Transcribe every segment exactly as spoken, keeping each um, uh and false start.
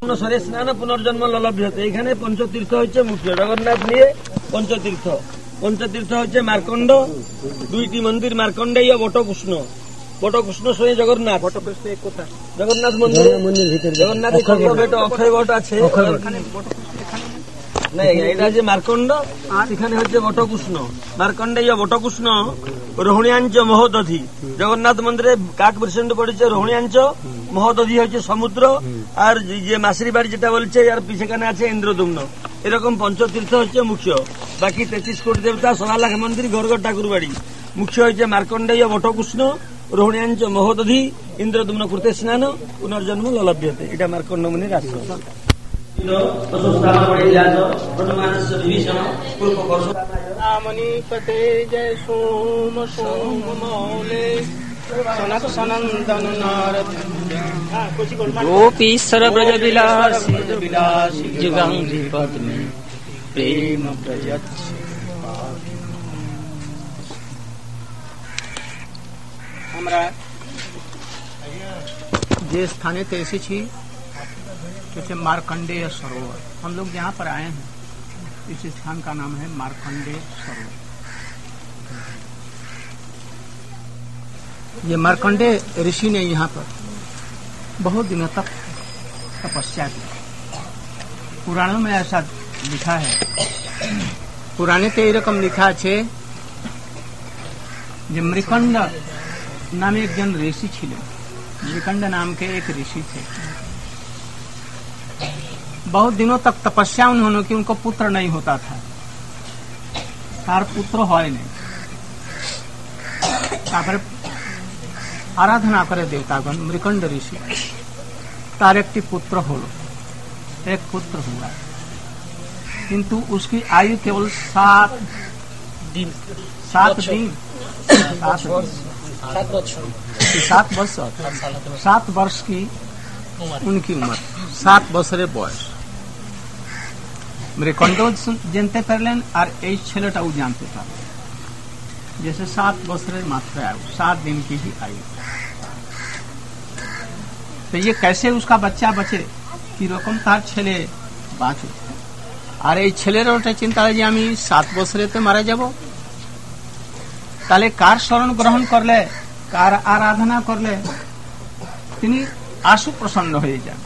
সরে স্নান পুনর্জন্ম ললভ্যতে। এখানে পঞ্চতীর্থ হচ্ছে মুখ্য। জগন্নাথ নিয়ে পঞ্চতীর্থ। পঞ্চতীর্থ হচ্ছে মার্কণ্ড, দুইটি মন্দির মার্কণ্ডেয় বটকৃষ্ণ। বটকৃষ্ণ সঙ্গে জগন্নাথ। বটকৃষ্ণ এক কথা জগন্নাথ মন্দির মন্দির ভিতরে জগন্নাথ অক্ষয় বট আছে। এটা হচ্ছে মার্কণ্ড, এখানে হচ্ছে বটকৃষ্ণ। মার্কণ্ডেয় বটকৃষ্ণ রোহিণীয়াঞ্চ মহোদধি। জগন্নাথ মন্দিরে কাঠ বৃষণ্ড পড়েছে রোহিণীয়াঞ্চ, মহোদধি হচ্ছে সমুদ্র, আর যে মাসির বাড়ি যেটা বলছে আর সেখানে আছে ইন্দ্রদুম্ন। এরকম পঞ্চতীর্থ হচ্ছে মুখ্য। বাকি তেত্রিশ কোটি দেবতা, সোনা লাখ মন্দির, গড়গড় ঠাকুর বাড়ি। মুখ্য হচ্ছে মার্কণ্ডেয় বটকৃষ্ণ, রোহিণীয়াঞ্চ মহোদধি, ইন্দ্রদুম্ন কৃতে স্নান পুনর্জন্ম ললভ্যতে। এটা মার্কণ্ড মুনির আশ্রম। मणिपते जय सोम सोम मौले सनक सनंदन नारद गोपीश्वर ब्रज विलासी जुगंधि पद में प्रेम प्रयच्छ। আমরা যে স্থানেতে এসেছি जैसे मार्कंडेय सरोवर, हम लोग यहाँ पर आए हैं। इस स्थान का नाम है मार्कंडेय सरोवर। ये मार्कंडेय ऋषि ने यहाँ पर बहुत दिनों तक तपस्या की। पुराणों में ऐसा लिखा है, पुराने ते रकम लिखा है जो मृकंड नाम एक जन ऋषि छिले। मृकंड नाम के एक ऋषि थे। बहुत दिनों तक तपस्या उन्होंने की, उनको पुत्र नहीं होता था। तार पुत्र হয় नहीं। তারপরে আরাধনা করে দেবতাগণ মৃকণ্ড ঋষি। তার একটি পুত্র হলো, एक पुत्र हुआ, किंतु उसकी आयु केवल सात दिन सात दिन सात वर्ष सात वर्ष सात वर्ष की उनकी उम्र, सात বছরের বয়স। मृकंड जानते पारलें और এই ছেলেটাও जानते पारलें। जैसे सात বছরের मात्र आयु, सात दिन की ही आयु। तो ये कैसे उसका बच्चा बचे कि रकम तार छेले बाँचे। और এই ছেলের ওটা চিন্তা হয় যে আমি সাত বছরেতে মারা যাব, তাহলে কার শরণ গ্রহণ করলে, কার আরাধনা করলে তিনি আশু প্রসন্ন হয়ে যান।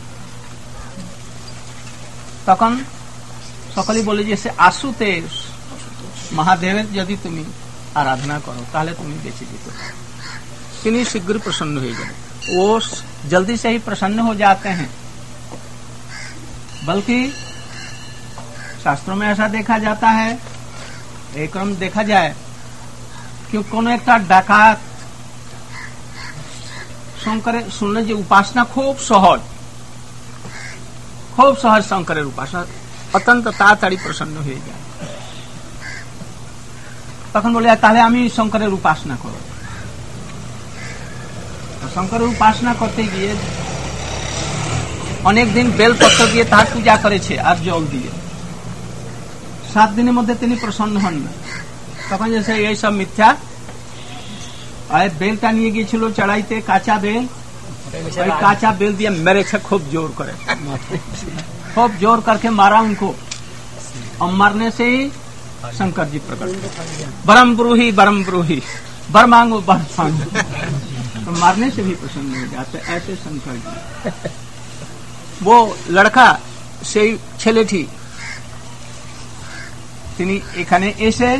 তখন সকলেই বলে যে সে আশুতে মহাদেবের যদি তুমি আরাধনা করো তাহলে তুমি বেঁচে যেতে পারো। তিনি शीघ्र प्रसन्न हो जाए। वो जल्दी से ही प्रसन्न हो जाते हैं। बल्कि शास्त्रों में ऐसा देखा जाता है, एक क्रम देखा जाए कि कोनो एक डाकात শঙ্করের শুনলেন যে উপাসনা খুব সহজ, খুব সহজ শঙ্করের উপাসনা, অত্যন্ত তাড়াতাড়ি প্রসন্ন হয়ে যায়। তখন বলে তাহলে আমি শঙ্করের উপাসনা করব। শঙ্করের উপাসনা করতে গিয়ে অনেক দিন বেলপত্র দিয়ে তার পূজা করেছে আর জল দিয়ে, সাত দিনের মধ্যে তিনি প্রসন্ন হন না। তখন যে এই সব মিথ্যা, বেলটা নিয়ে গিয়েছিল চড়াইতে, কাঁচা বেল, ওই কাঁচা बेल दिया मेरे से खूब जोर करे, खूब जोर करके मारा उनको, और मारने से ही शंकर जी प्रकट, बरम ब्रूही बरम ब्रूही बर मांगो बर मांगो। तो मारने से भी प्रसन्न हो जाते ऐसे शंकर जी। वो लड़का সেই ছেলেটি তিনি এখানে এসে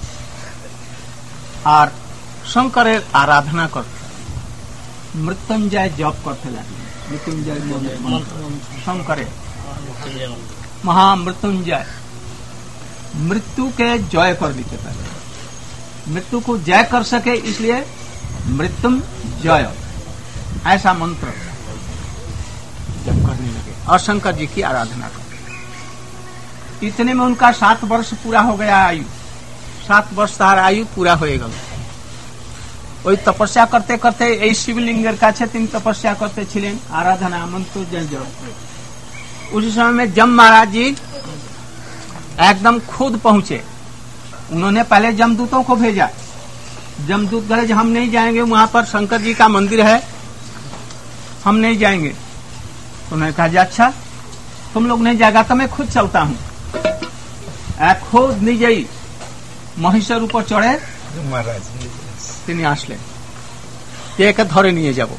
আর শঙ্করের আরাধনা করতে, মৃত্যুঞ্জয় জপ করতে লাগলেন। মৃত্যুঞ্জয় শঙ্করের महामृत्युंजय, मृत्यु के जय कर देते पहले, मृत्यु को जय कर सके इसलिए मृत्युंजय ऐसा मंत्र जप करने लगे और शंकर जी की आराधना कर। इतने में उनका सात वर्ष पूरा हो गया आयु, सात वर्ष तार आयु पूरा हो गया। वही तपस्या करते करते এই शिवलिंगर কাছে তিনি तपस्या करते ছিলেন, आराधना मंत्र जप। उसी समय में जम महाराज जी एकदम खुद पहुंचे। उन्होंने पहले जमदूतों को भेजा, जमदूत गए हम नहीं जाएंगे, वहां पर शंकर जी का मंदिर है, हम नहीं जाएंगे। उन्होंने कहा अच्छा तुम लोग नहीं जाएगा तो मैं खुद चलता हूँ। खुद निजेई মহিষের উপর চড়ে তিনি আসলেন, একে ধরে নিয়ে যাব।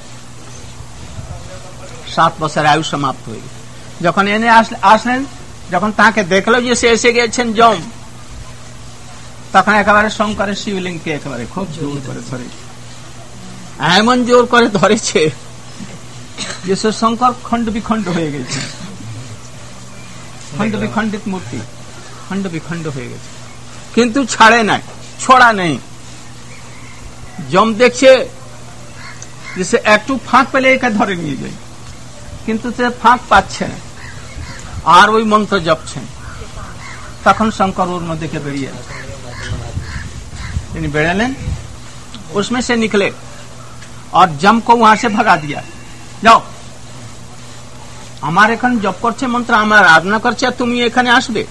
সাত বছর আয়ু সমাপ্ত হয়ে গেল। যখন এনে আসলেন, যখন তাকে দেখলো যে সে এসে গেছেন যম, তখন একেবারে শঙ্করের শিবলিঙ্গকে একেবারে খুব জোর করে ধরে, এমন জোর করে ধরেছে যে সে শঙ্কর খণ্ড বিখণ্ড হয়ে গেছে। খণ্ড বিখণ্ডিত মূর্তি খণ্ড বিখণ্ড হয়ে গেছে, কিন্তু ছাড়ে নাই, ছোড়া নেই। যম দেখছে যে সে একটু ফাঁক পেলে একে ধরে নিয়ে যায়, কিন্তু সে ফাঁক পাচ্ছে না, আর ওই মন্ত্র জপছেন। তখন শঙ্কর ওর মধ্যে के বেরিয়ে তিনি বেরালেন, उसमें से निकले और जम को वहां से भगा दिया। যাও, আমার এখন জপ করছে মন্ত্র, আমার আরাধনা করছে, আর তুমি এখানে আসবে।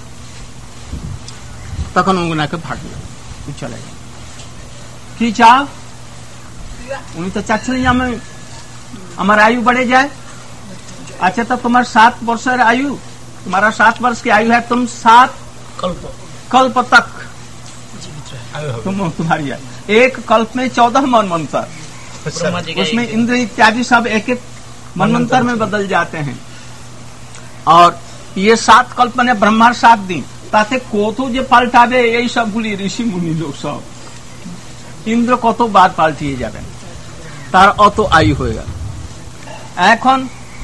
তখন ওনাকে ভাগলো, চলে গেল। কি চাও? উনি তো চাচ্ছিলেন আমি আমার आयु बढ़े जाए। अच्छा, तो तुम्हारा सात वर्ष आयु, तुम्हारा सात वर्ष की आयु है, तुम सात कल्प कल्प तक तुम तुम्हारी आयु। एक कल्प में चौदह मनमंत्र, उसमें इंद्र इत्यादि सब एक एक मनमंत्र में बदल जाते हैं। और ये सात कल्प ने ब्रह्मा सात दिन, তাতে কত যে পাল্টাবে এই সবগুলি ঋষি মুনি লোক সব, ইন্দ্র কতবার পাল্টিয়ে যাবেন, তার অত আয়ু হয়ে গেল। এখন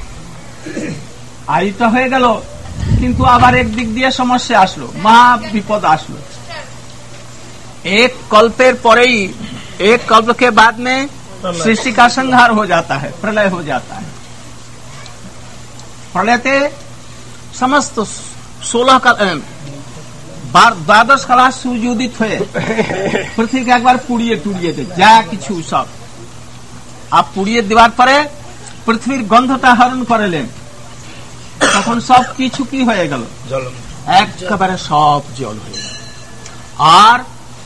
আয়ুটা হয়ে গেল, কিন্তু আবার এক দিক দিয়ে সমস্যা আসলো, মহা বিপদ আসলো। एक कल्पेर परे ही, एक कल्प के बाद में सृष्टि का संहार हो जाता है, प्रलय हो जाता है। प्रलयते समस्त सोलह का द्वादश कला सुजुदित हुए, पृथ्वी के एक बार पुड़िए टुड़िए दे जा किछु सब आप पुड़िए दीवार परे पृथ्वीर गंधटा हरण करेलेन, তখন সব কিছু কি হয়ে গেল, একেবারে সব জল হয়ে গেল। আর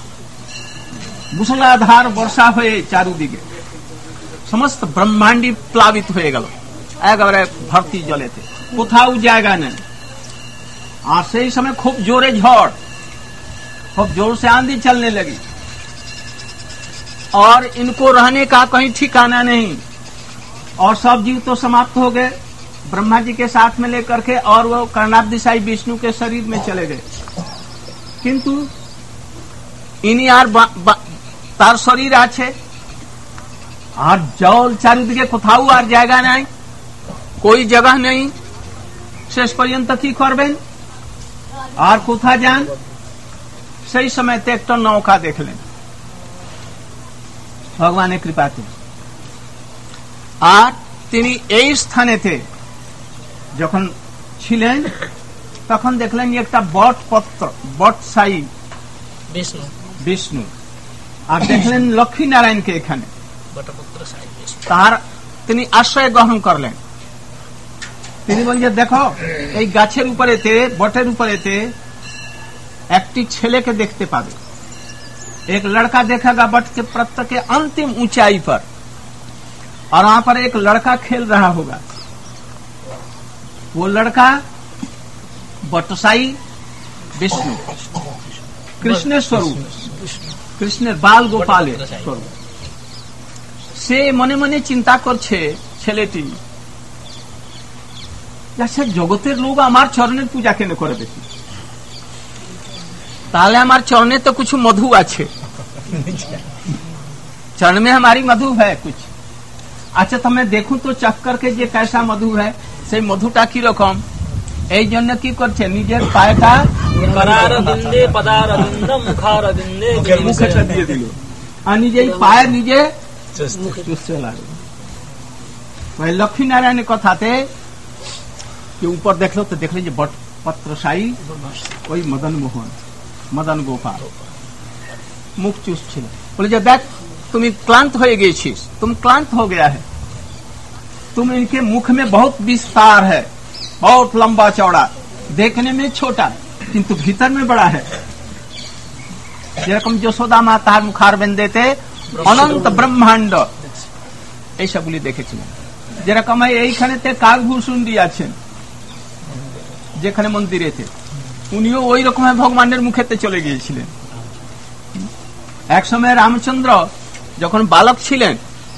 মুষলধার বর্ষা হয়ে চারুদিকে সমস্ত ব্রহ্মাণ্ডি প্লাবিত হয়ে গেল, একেবারে ভর্তি জলেতে, কোথাও জায়গা নেই। और सही समय खूब जोरे झड़, खूब जोर से आंधी चलने लगी, और इनको रहने का कहीं ठिकाना नहीं। और सब जीव तो समाप्त हो गए ब्रह्मा जी के साथ में लेकर के, और वो कर्णाब्दिशाई विष्णु के शरीर में चले गए। किंतु इन्हीं यार तार शरीर आछे, और जल चारिदिके कोथाओ और जायगा नहीं, कोई जगह नहीं। शेष पर्यंत की करबेन আর কোথা যান? সেই সময়তে একটা নৌকা দেখলেন ভগবানের কৃপাতে। আর তিনি এই স্থানেতে যখন ছিলেন, তখন দেখলেন একটা বট পত্র, বটসাই বিষ্ণু বিষ্ণু আর দেখলেন লক্ষ্মী নারায়ণকে এখানে, তার তিনি আশ্রয় গ্রহণ করলেন। তিনি বলছেন, দেখো এই গাছের উপরেতে, বটের উপরেতে একটি ছেলেকে দেখতে পাবে। एक लड़का देखेगा बट के पत्र के अंतिम ऊंचाई पर, और वहां पर एक लड़का खेल रहा होगा। वो लड़का बटसाई विष्णु, कृष्ण स्वरूप, कृष्ण बाल गोपाले स्वरूप। से मने मने चिंता करछे ছেলেটি, আচ্ছা জগতের লোক আমার চরণের পূজা কেন করে বেশি, ताले हमारे चरण तो कुछ मधु अच्छे, चरण में हमारी मधु है कुछ। अच्छा तो मैं देखूं तो चख करके जे कैसा मधु है, से मधुटा की रकम এই জন্য কি করছে, নিজের পায়টা करारविंदे पदारविंदम मुखारविंदे मुखটা দিয়ে দিল, আর নিজেই পায়ে নিজে চুষতে লাগলো। ওই লক্ষ্মী নারায়ণের কথাতে कि ऊपर देख लो तो देख लीजिए बट पत्रशाही ওই मदन मोहन, मदन गोपाल मुख चूसছিল। बोले जब देख तुम क्लांत हो गए, तुम क्लांत हो गया है, तुम इनके मुख में बहुत विस्तार है, बहुत लंबा चौड़ा, देखने में छोटा किंतु भीतर में बड़ा है। যেরকম যশোদা মা তার মুখার বেঁধেতে অনন্ত ব্রহ্মাণ্ড এইসবগুলি দেখেছিলেন। যেরকম এইখানেতে কাকভূষুণ্ডী আছেন, যেখানে মন্দিরেতে, উনিও ওই রকম ভগবানের মুখেতে চলে গিয়েছিলেন। এক সময় রামচন্দ্র যখন বালক ছিলেন,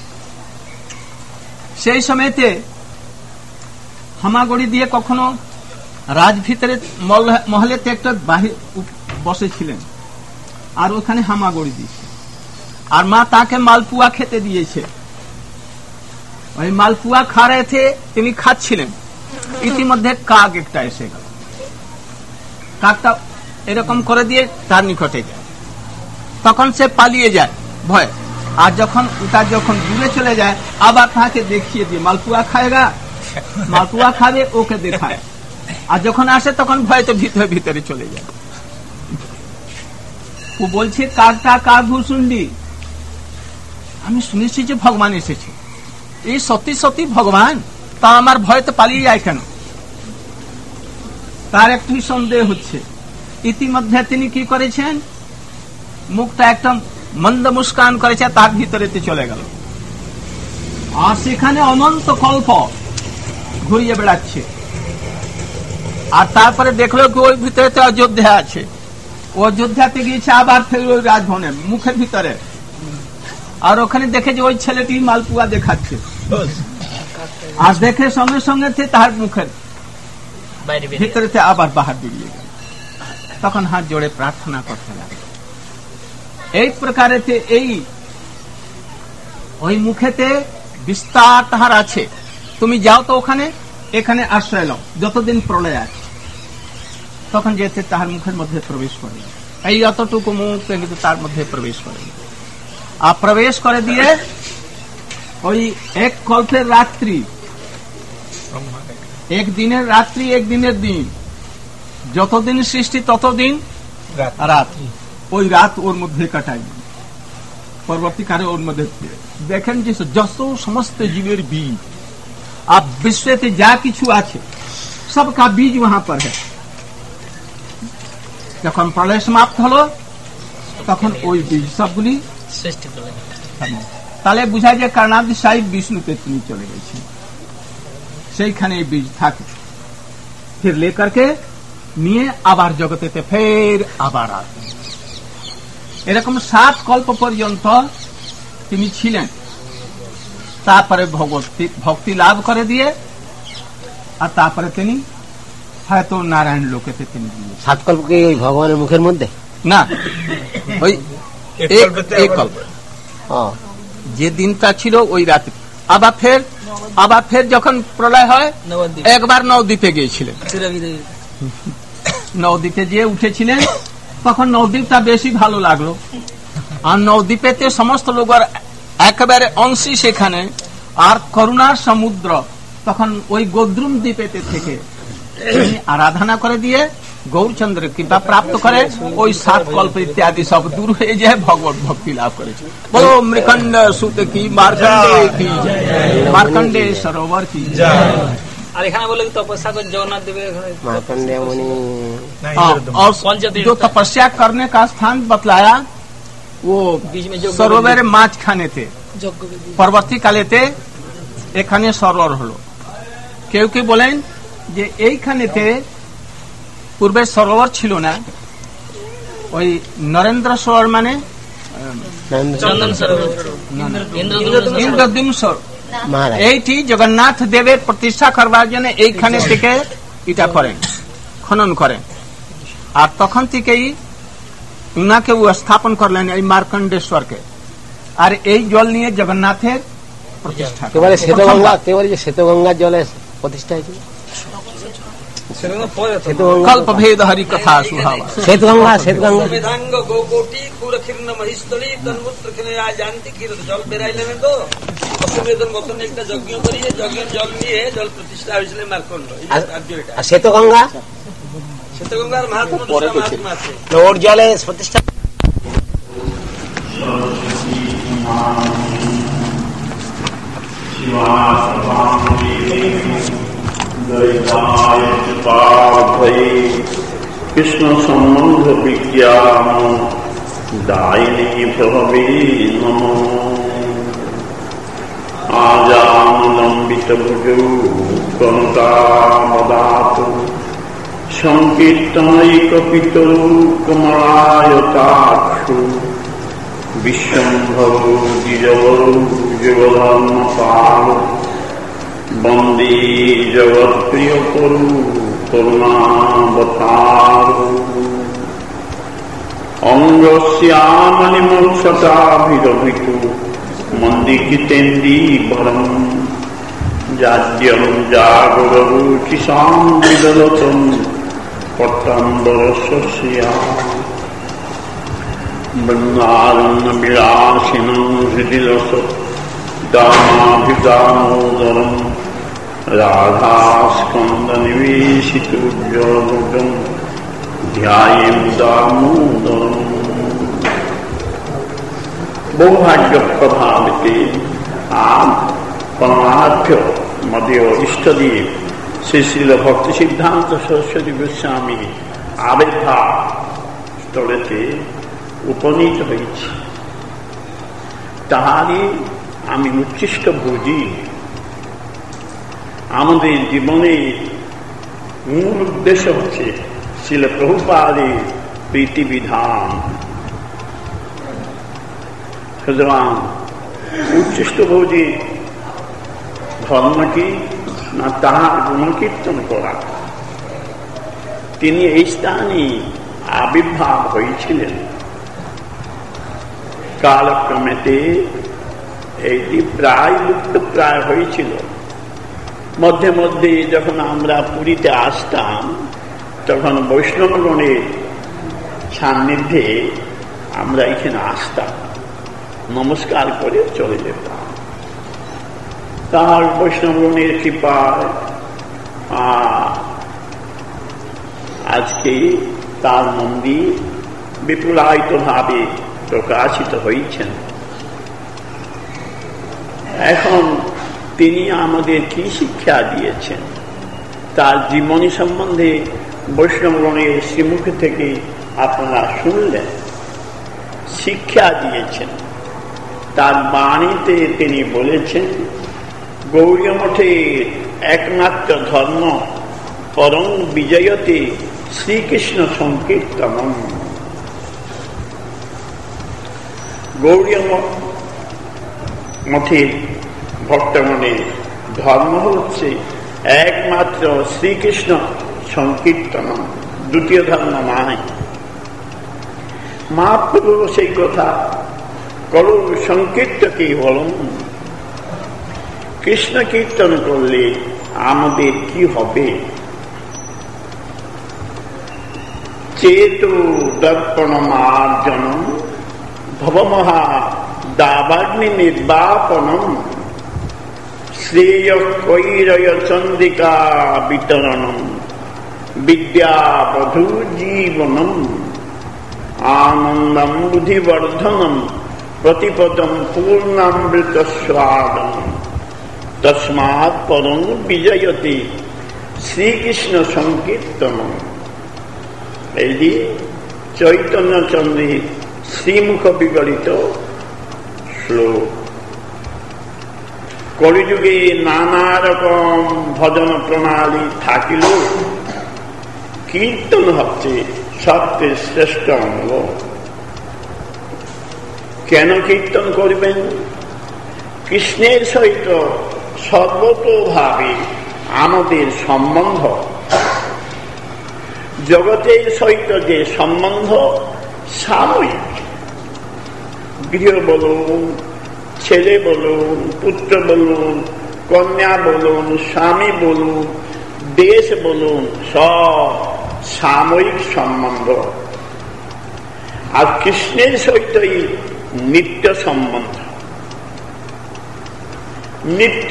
সেই সময়তে হামাগুড়ি দিয়ে কখনো রাজ ভিতরে মহলেতে একটা বাহির বসেছিলেন, আর ওখানে হামাগুড়ি দিয়েছে, আর মা তাকে মালপুয়া খেতে দিয়েছে। ওই মালপুয়া খা রে থে, তিনি খাচ্ছিলেন, ইতিমধ্যে কাক একটা এসে গেল। কাকটা এরকম করে দিয়ে তার নিকটে যায়, তখন সে পালিয়ে যায় ভয়। আর যখন ওটা যখন দূরে চলে যায়, আবার তাকে দেখিয়ে দিয়ে মালপুয়া খায়গা, মালপুয়া খাবে, ওকে দেখায়। আর যখন আসে তখন ভয়তে ভিতরে ভিতরে চলে যায়। ও বলছে কাকটা কাক ভূষুন্ডি, আমি শুনেছি যে ভগবান এসেছে, এই সত্যি সত্যি ভগবান, তা আমার ভয়তে পালিয়ে যায় কেন? তার একটু সন্দেহ হচ্ছে। ইতিমধ্যে তিনি কি করেছেন, মুখটা একদম মন্দ মুস্কান করেছে, তার ভিতরে চলে গেল। আর সেখানে অনন্ত কল্প ঘুরিয়ে বেড়াচ্ছে। আর তারপরে দেখলো কি ওই ভিতরে তো অযোধ্যা আছে, অযোধ্যাতে গিয়েছে আবার ফের ওই রাজভবনের মুখের ভিতরে। আর ওখানে দেখে যে ওই ছেলেটি মালপুয়া দেখাচ্ছে, আর দেখে সঙ্গে সঙ্গে তার মুখের ভিতরে আবার বাহার বেরিয়ে গেল। তখন হাত জোড়ে প্রার্থনা করতে লাগে। এই প্রকারে এই ওই মুখেতে বিস্তার তাহার আছে, তুমি যাও তো ওখানে, এখানে আশ্রয় নাও যতদিন প্রলয় আছে। তখন যেতে তাহার মুখের মধ্যে প্রবেশ করে, এই অতটুকু মুখ কিন্তু তার মধ্যে প্রবেশ করে। আর প্রবেশ করে দিয়ে ওই এক কল্পের রাত্রি, এক দিনের রাত্রি, এক দিনের দিন, যতদিন সৃষ্টি ততদিন রাত, ওই রাত ওর মধ্যে কাটাই। পরবর্তীকালে ওর মধ্যে দেখেন যে যত সমস্ত জীবের বীজ, আর বিশ্বতে যা কিছু আছে সবকা বীজ वहां पर है। যখন প্রলয় সমাপ্ত হলো, তখন ওই বীজ সবগুলি সৃষ্টি হলো। তাহলে বুঝা যায় কারণাদি সাই বিষ্ণুতে তিনি চলে গেছেন, সেইখানে এই বীজ থাকে। ফির লেकर के নিয়ে আবার জগতেতে ফের আবার আসেন। এরকম সাত কল্প পর্যন্ত তিনি ছিলেন। তারপরে ভগবতী ভক্তি লাভ করে দিয়ে, আর তারপরে তিনি হয়তো নারায়ণ লোকেতে তিনি গিয়ে। সাত কল্প কি ওই ভগবানের মুখের মধ্যে না, ওই এক কল্প যে দিনটা ছিল ওই রাতে। আবার ফের আবার ফের যখন প্রলয় হয়, একবার নবদ্বীপে গিয়েছিলেন। নবদ্বীপে যে উঠেছিলেন, তখন নবদ্বীপটা বেশি ভালো লাগলো। আর নবদ্বীপেতে সমস্ত লোকের একেবারে অংশী সেখানে, আর করুণার সমুদ্র। তখন ওই গোদ্রুম দ্বীপেতে থেকে তিনি আরাধনা করে দিয়ে গৌরচন্দ্র কৃপা প্রাপ্ত করে ওই সাত কল্প ইত্যাদি সব দূর হয়ে যায়, ভগবত ভক্তি লাভ করেছে। বলো মৃকণ্ড সুত কি, মার্কণ্ডে কি, মার্কণ্ডে সরোবর কি। আর এখানে বলে তপস্যা করে जगन्नाथ देव मार्कंडेय मुनि, और जो तपस्या करने का स्थान बतलाया वो सरोवर माछ खाने थे, পরবর্তী কালেতে এখানে সরোবর হলো। কেউ কেউ বলেন যে এইখানেতে পূর্বে সরোবর ছিল না, ওই নরেন্দ্র সরোবর মানে ইন্দ্রদ্যুম্ন সরোবর, এইটি জগন্নাথ দেবের প্রতিষ্ঠা করবার জন্য এইখানে থেকে এটা করেন, খনন করেন। আর তখন থেকেই উনাকে স্থাপন করলেন এই মার্কণ্ডেশ্বরকে। আর এই জল নিয়ে জগন্নাথের প্রতিষ্ঠা, কেবলে শ্বেতগঙ্গা, কেবল যে শ্বেতগঙ্গার জলে প্রতিষ্ঠা হয়েছিল। কল্প ভেদ হরি কথা সুহাওয়া, শ্বেতগঙ্গা, শ্বেতগঙ্গা গোকোটি কুরখির্ণ মহিস্থলী তন্মূত্র জানতি ক্ষীরত জল বেরাইলেন তো অশ্বমেধন মতন একটা যজ্ঞ করিয়ে যজ্ঞের জল নিয়ে জল প্রতিষ্ঠা হয়েছিল মার্কণ্ড। আর শ্বেতগঙ্গা, শ্বেতগঙ্গার মাহাত্ম্য আছে, ওর জলে প্রতিষ্ঠা। কৃষ্ণ সম্বন্ধ বিজ্ঞান দায়িনী প্রভবে নম। আজানুলম্বিত ভুজৌ কনকাবদাত সংকীর্তনৈকপিতরু কমলায়তাক্ষু বিশ্বম্ভরু দ্বিজবরু যুগধর্মপাল বন্দে জগৎপ্রিয়তরু করুণাবতারু অঙ্গস্যামণিমোক্ষতাভিরভিতু মন্দিকিতেন্দীবরম যাজ্ঞম জাগরুচিসাম বিদলতম পট্টাম্বরস্যা বৃন্দারণ্য বিলাসিনং হৃদিরস দামাভিদামোদরম রাধাস্কন্দ নিবেশিতোজ্জ্বলমুখম ধ্যায়েম দামোদরম। বৌভাগ্য প্রভাবিতে আম পরমার্থ মদীয় ইষ্টদেব শ্রী শ্রীল ভক্তি সিদ্ধান্ত সরস্বতী গোস্বামী আবির্ভাব স্থলেতে উপনীত হয়েছি। তাহারই আমি উচ্ছিষ্ট ভোজি। আমাদের জীবনে মূল উদ্দেশ্য হচ্ছে শ্রীল প্রভুপাদের প্রীতি বিধান। সুতরাং উচ্ছিষ্ট ভোজি ধর্ম কি না তাহার গুণকীর্তন করা। তিনি এই স্থানে আবির্ভাব হয়েছিলেন। কালক্রমেতে এইটি প্রায় লুপ্ত প্রায় হয়েছিল। মধ্যে মধ্যে যখন আমরা পুরীতে আসতাম তখন বৈষ্ণবগণের সান্নিধ্যে আমরা এখানে আসতাম, নমস্কার করে চলে যেতাম। তাহার বৈষ্ণবগণের কৃপায় আজকে তার মন্দির বিপুলায়িত ভাবে প্রকাশিত হয়েছেন। এখন তিনি আমাদের কি শিক্ষা দিয়েছেন তার জীবনী সম্বন্ধে বৈষ্ণবগণের শ্রীমুখ থেকে আপনারা শুনলেন। শিক্ষা দিয়েছেন, তার বাণীতে তিনি বলেছেন গৌড়ীয় মঠের একমাত্র ধর্ম পরম বিজয়তে শ্রীকৃষ্ণ সংকীর্তনম। গৌড়ীয় মঠের ভক্তগণের ধর্ম হচ্ছে একমাত্র শ্রীকৃষ্ণ সংকীর্তনম, দ্বিতীয় ধর্ম নাই। মহাপ্রভু সেই কথা করু সংকীর্তকে বলুন, কৃষ্ণ কীর্তন করলে আমাদের কি হবে? চেতু দর্পণ মার্জনম ভবমহা দাবাগ্নি নির্বাপনম শ্রেয় কৈরয় চন্দ্রিকা বিতরণম বিদ্যাবধূ জীবনম আনন্দম বুদ্ধিবর্ধনম প্রতিপদম পূর্ণামৃত স্বাদনম তস্মাৎ পরম বিজয়তে শ্রীকৃষ্ণ সংকীর্তনম। এই চৈতন্য চন্দ্রের শ্রীমুখ বিগলিত শ্লোক। কলিযুগে নানা রকম ভজন প্রণালী থাকিলেও কীর্তন হচ্ছে সবচেয়ে শ্রেষ্ঠ অঙ্গ। কেন কীর্তন করবেন? কৃষ্ণের সহিত সর্বতোভাবে আমাদের সম্বন্ধ, জগতের সহিত যে সম্বন্ধ সাময়িক, গৃহ বলুন, ছেলে বলুন, পুত্র বলুন, কন্যা বলুন, স্বামী বলুন, দেশ বলুন, সব সাময়িক সম্বন্ধ। আর কৃষ্ণের সহিতই নিত্য সম্বন্ধ। নিত্য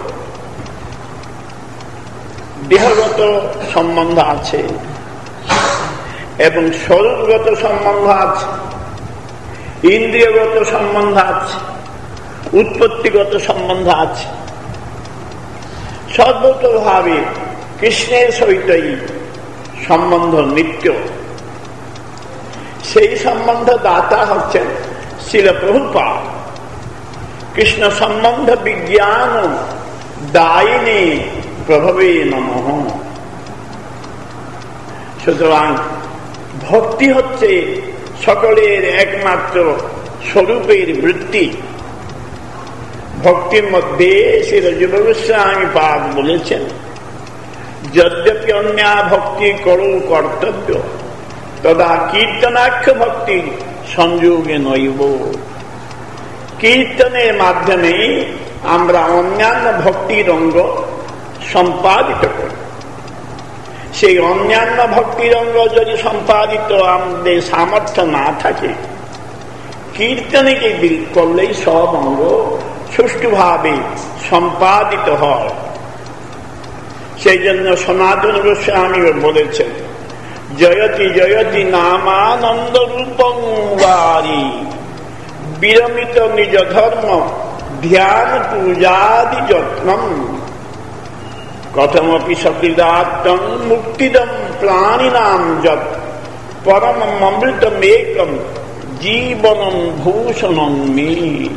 দেহগত সম্বন্ধ আছে এবং স্বরূপগত সম্বন্ধ আছে, ইন্দ্রিয়গত সম্বন্ধ আছে, উৎপত্তিগত সম্বন্ধ আছে। সর্বতোভাবে কৃষ্ণের সহিতই সম্বন্ধ নিত্য। সেই সম্বন্ধ দাতা হচ্ছেন শ্রীল প্রভুপাদ। কৃষ্ণ সম্বন্ধ বিজ্ঞান দায়িনী প্রভবে নমঃ। সুতরাং ভক্তি হচ্ছে সকলের একমাত্র স্বরূপের বৃত্তি। ভক্তির মধ্যে শ্রী রজব গোস্বামী পাদ বলেছেন, যদ্যপি অন্যা ভক্তি করো কর্তব্য তদা কীর্তনাক্ষ ভক্তি সংযোগে নৈব। কীর্তনের মাধ্যমে আমরা অন্যান্য ভক্তির অঙ্গ সম্পাদিত করি। সেই অন্যান্য ভক্তির অঙ্গ যদি সম্পাদিত আমাদের সামর্থ্য না থাকে, কীর্তনকে করলেই সব অঙ্গ সুষ্ঠুভাবে সম্পাদিত হয়। সেই জন্য সনাতন গোস্বামী বলেছেন, জয়তি জয়তি নামানন্দ রূপং বারি বিরমিত নিজ ধর্ম ধ্যান পূজাদি যত্নম কথমপি সকৃদাত্তম মুক্তিদম প্রাণিনাম যৎ পরম অমৃতমেকম জীবনম ভূষণম মে।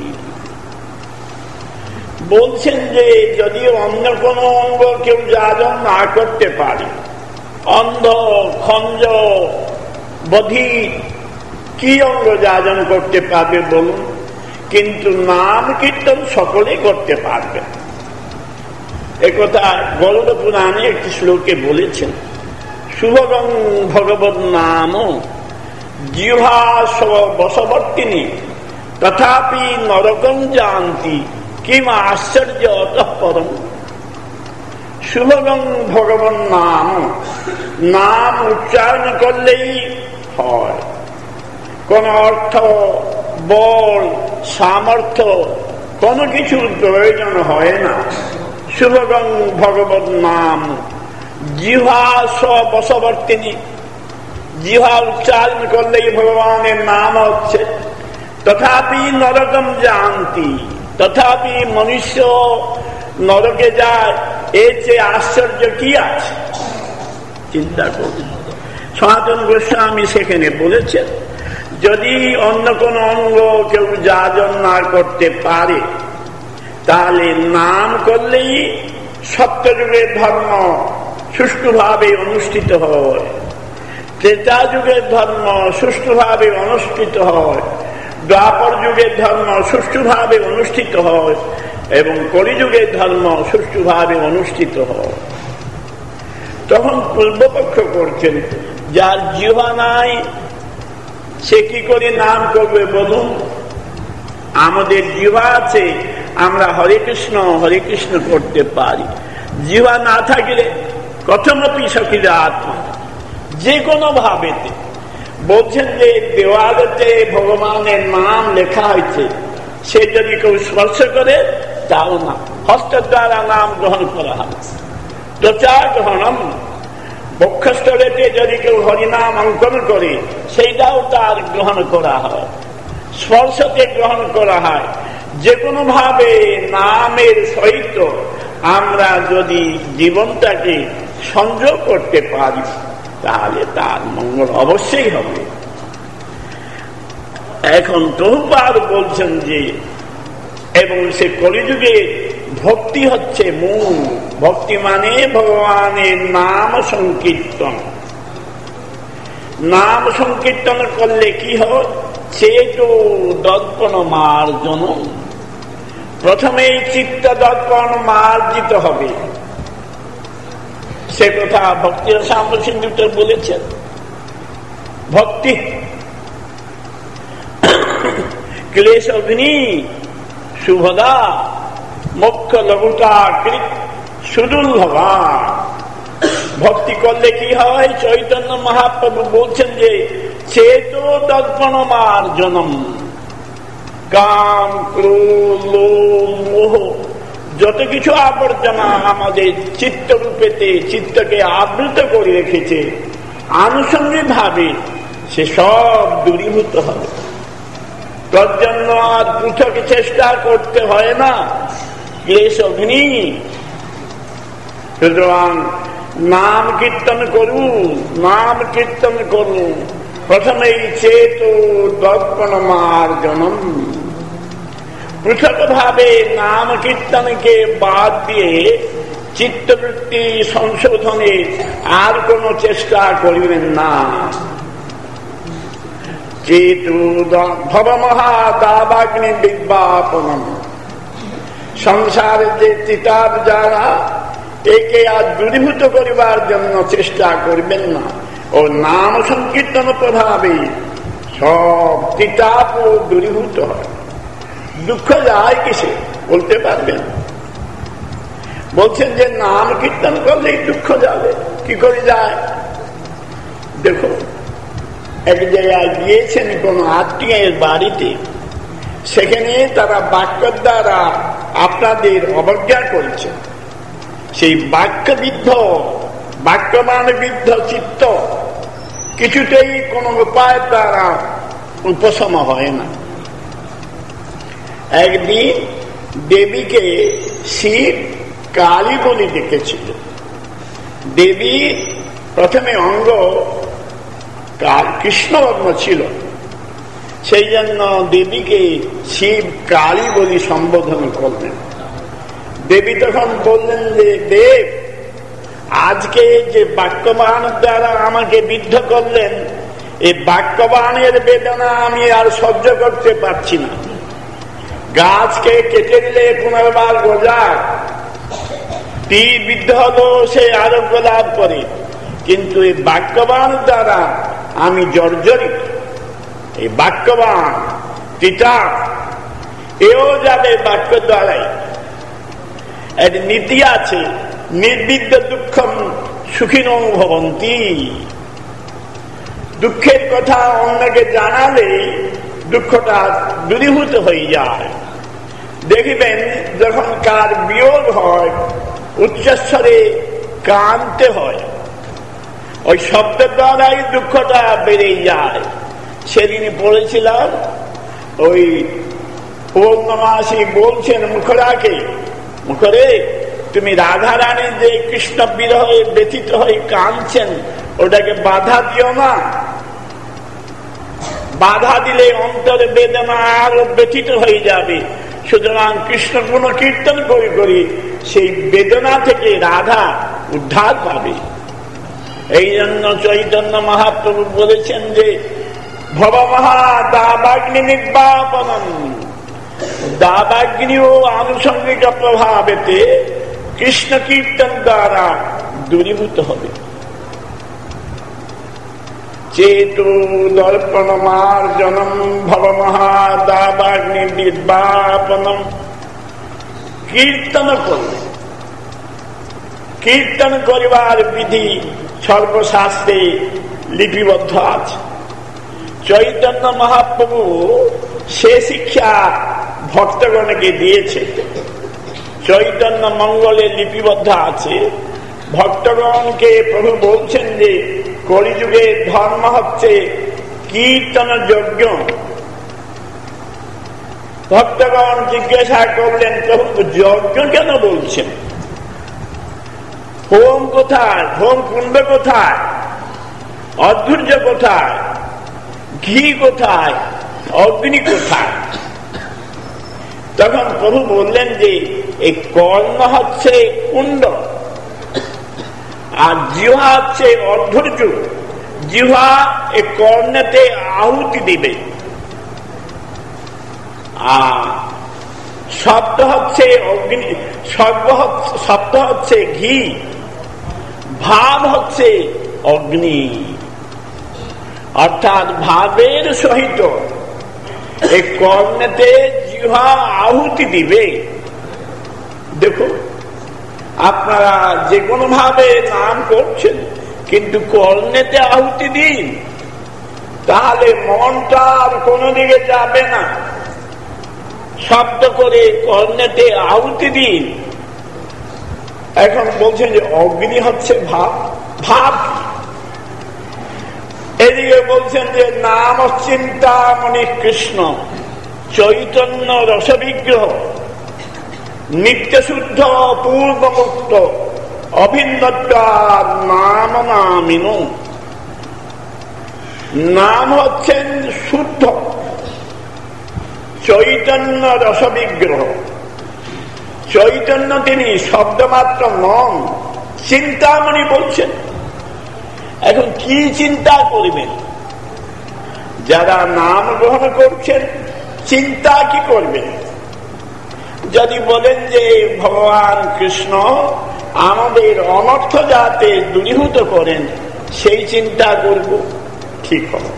বলছেন যে যদি অন্য কোন অঙ্গ কেউ যাজন না করতে পারে, অন্ধ খঞ্জ বধির কি অঙ্গ যাজন করতে পারবে বলুন? কিন্তু নাম কীর্তন সকলে করতে পারবে। একথা গরুড় পুরাণে একটি শ্লোকে বলেছেন, শুভগং ভগবত নাম জিহ্বা বশবর্তিনী তথাপি নরকং জানতি কিম আশ্চর্য অতঃ পরম। শুভগং ভগবান নাম, নাম উচ্চারণ করলেই হয়। কোন অর্থ, বল, সামর্থ্য কোনো কিছুর প্রয়োজন হয় না। শুভগং ভগবত নাম জিহ্বা বশবর্তিনী, জিহ্বা উচ্চারণ করলেই ভগবানের নাম হচ্ছে। তথাপি নরকম জানতি, তথাপি মনুষ্য নরকে যায়, এর চেয়ে আশ্চর্য কি আছে? চিন্তা করুন। সনাতন গোস্বামী সেখানে বলেছেন, যদি অন্য কোন অঙ্গ কেউ যাজন না করতে পারে, তাহলে নাম করলেই সত্যযুগের ধর্ম সুষ্ঠুভাবে অনুষ্ঠিত হয়, ত্রেতা যুগের ধর্ম সুষ্ঠুভাবে অনুষ্ঠিত হয়, দ্বাপর যুগের ধর্ম সুষ্ঠুভাবে অনুষ্ঠিত হয় এবং কলিযুগের ধর্ম সুষ্ঠুভাবে অনুষ্ঠিত হয়। তখন পূর্বপক্ষ করছেন, যার জিহ্বা নাই সে কি করে নাম করবে বলুন? আমাদের জিহ্বা আছে, আমরা হরে কৃষ্ণ হরে কৃষ্ণ করতে পারি। জিহ্বা না থাকলে কথমপি সখিরা আত্মা, যে কোনো ভাবেতে বলছেন যে দেওয়ালেতে ভগবানের নাম লেখা হয়েছে, সে যদি কেউ স্পর্শ করে তাও না, হস্তের দ্বারা নাম গ্রহণ করা হয়। ত্বচা গ্রহণম, বক্ষস্থলেতে যদি কেউ হরিনাম অঙ্কন করে সেইটাও তার গ্রহণ করা হয়, স্পর্শকে গ্রহণ করা হয়। যে কোনো ভাবে নামের সহিত আমরা যদি জীবনটাকে সংযোগ করতে পারি তাহলে তার মঙ্গল অবশ্যই হবে। এখন প্রভুপাদ বলছেন যে, এবং সে কলিযুগে ভক্তি হচ্ছে মূল। ভক্তি মানে ভগবানের নাম সংকীর্তন। নাম সংকীর্তন করলে কি হয়? চেতো দর্পণ মার্জন। প্রথমেই চিত্ত দর্পণ মার্জিত হবে। সে কথা ভক্তি রসামৃত সিন্ধুতে বলেছেন। ভক্তি ক্লেশ অগ্নি শুভদা মোক্ষ লঘুতা কৃত সুদুর্লভা। ভক্তি করলে কি হয়? চৈতন্য মহাপ্রভু বলছেন যে চেতো দর্পণ মার্জনম। কাম, ক্রোধ, লোভ, মোহ যত কিছু আবর্জনা আমাদের চিত্ত রূপেতে চিত্তকে আবৃত করে রেখেছে, আনুষঙ্গিক ভাবে সে সব দূরীভূত হবে। তার জন্য আর পৃথক চেষ্টা করতে হয় না, ক্লেশ অগ্নি। সুতরাং নাম কীর্তন করুন, নাম কীর্তন করুন। প্রথমেই চেতো দর্পণ মার্জনম। পৃথক ভাবে নাম কীর্তনকে বাদ দিয়ে চিত্তবৃত্তি সংশোধনে আর কোন চেষ্টা করিবেন না। চেতু ভবমহা দাবাগ্নি বিদ্যাপনম, সংসারের যে তিতাব যারা একে আর দূরীভূত করিবার জন্য চেষ্টা করবেন না। ও নাম সংকীর্তন প্রভাবে সব তিতাপ দূরীভূত হয়। দুঃখ যায় কিসে বলতে পারবেন? বলছেন যে নাম কীর্তন করলেই দুঃখ যাবে। কি করে যায়? দেখো, এক জায়গায় গিয়েছেন কোন আত্মীয়ের বাড়িতে, সেখানে তারা বাক্য দ্বারা আপনাদের অবজ্ঞা করেছে। সেই বাক্যবিদ্ধ বাক্যমান বিদ্ধ চিত্ত কিছুতেই কোন উপায় দ্বারা উপশম হয় না। একদিন দেবীকে শিব কালী বলে ডেকেছিল। দেবী প্রথমে অঙ্গ কৃষ্ণবর্ণ ছিল, সেই জন্য দেবীকে শিব কালী বলে সম্বোধন করলেন। দেবী তখন বললেন যে দেব, আজকে যে বাক্যবাণ দ্বারা আমাকে বিদ্ধ করলেন, এই বাক্যবাণের বেদনা আমি আর সহ্য করতে পারছি না। গাছকে কেটে দিলে পুনর্বার গজায়, তীর বিদ্ধ হলো সে আরোগ্য লাভ করে, কিন্তু এই বাক্যবাণ দ্বারা আমি জর্জরিত। এই বাক্যবাণ তিতা এও যাবে বাক্য দ্বারাই। এর নীতি আছে, নির্বিদ্য দুঃখম সুখিনো ভবন্তি। দুঃখের কথা অন্যকে জানালে দুঃখটা দূরীভূত হয়ে যায়। দেখবেন যখন কার বিয়োগ হয়, উচ্চস্বরে কাঁদতে হয়, ওই শব্দের দ্বারাই দুঃখটা বেড়ে যায়। সেদিন পড়েছিলাম, ওই পূর্ণমাসী বলছেন মুখরাকে, মুখরে তুমি রাধা রানী যে কৃষ্ণ বিরহে ব্যথিত হয়ে কাঁদছেন, ওটাকে বাধা দিও না। বাধা দিলে অন্তরে বেদনা আরো ব্যথিত হয়ে যাবে। সুতরাং কৃষ্ণ গুণ কীর্তন করে করে সেই বেদনা থেকে রাধা উদ্ধার পাবে। এই জন্য চৈতন্য মহাপ্রভু বলেছেন যে ভবমহা দাবাগ্নি নির্বাপনম, দাবাগ্নি ও আনুষঙ্গিক প্রভাবেতে কৃষ্ণ কীর্তন দ্বারা দূরীভূত হবে। চেতু দর্পণ মার্জনম ভবমহা দাবাগ্নি নির্বাপনম। কীর্তন করলে, কীর্তন করিবার বিধি সর্বশাস্ত্রে লিপিবদ্ধ আছে। চৈতন্য মহাপ্রভু সে শিক্ষা ভক্তগণকে দিয়েছে। চৈতন্য মঙ্গলে লিপিবদ্ধ আছে। ভক্তগণকে প্রভু বলছেন যে কলিযুগে ধর্ম হচ্ছে কীর্তন যজ্ঞ। ভক্তগণ জিজ্ঞাসা করলেন, প্রভু যজ্ঞ কেন বলছেন? হোম কোথায়? হোম কুণ্ড কোথায়? অধৈর্য কোথায়? ঘি কোথায়? অগ্নি কোথায়? তখন প্রভু বললেন যে এই কর্ণ হচ্ছে কুণ্ড, আর জিহ্বা হচ্ছে অধৈর্য। জিহ্বা এই কর্ণেতে আহুতি দিবে, আর শব্দ হচ্ছে অগ্নি, শব্দ হচ্ছে ঘি, ভাব হচ্ছে অগ্নি। অর্থাৎ ভাবের সহিত এই কর্ণেতে জিহ্বা আহুতি দিবে। দেখো, আপনারা যে কোনো ভাবে নাম করছেন, কিন্তু কর্ণেতে আহুতি দিন, তাহলে মনটা আর কোনো দিকে যাবে না। শব্দ করে কর্ণেতে আহুতি দিন। এখন বলছেন যে অগ্নি হচ্ছে ভাব। ভাব এদিকে বলছেন যে নাম চিন্তামণি কৃষ্ণ চৈতন্য রসবিগ্রহ নিত্য শুদ্ধ পূর্বমুক্ত অভিন্নতার নাম নামিনু। নাম হচ্ছেন শুদ্ধ চৈতন্য রসবিগ্রহ। চৈতন্য তিনি শব্দমাত্র নন, চিন্তামণি বলছেন। এখন কি চিন্তা করবেন? যারা নাম গ্রহণ করছেন চিন্তা কি করবেন? যদি বলেন যে ভগবান কৃষ্ণ আমাদের অনর্থ যাতে দূরীভূত করেন সেই চিন্তা করব, ঠিক হবে।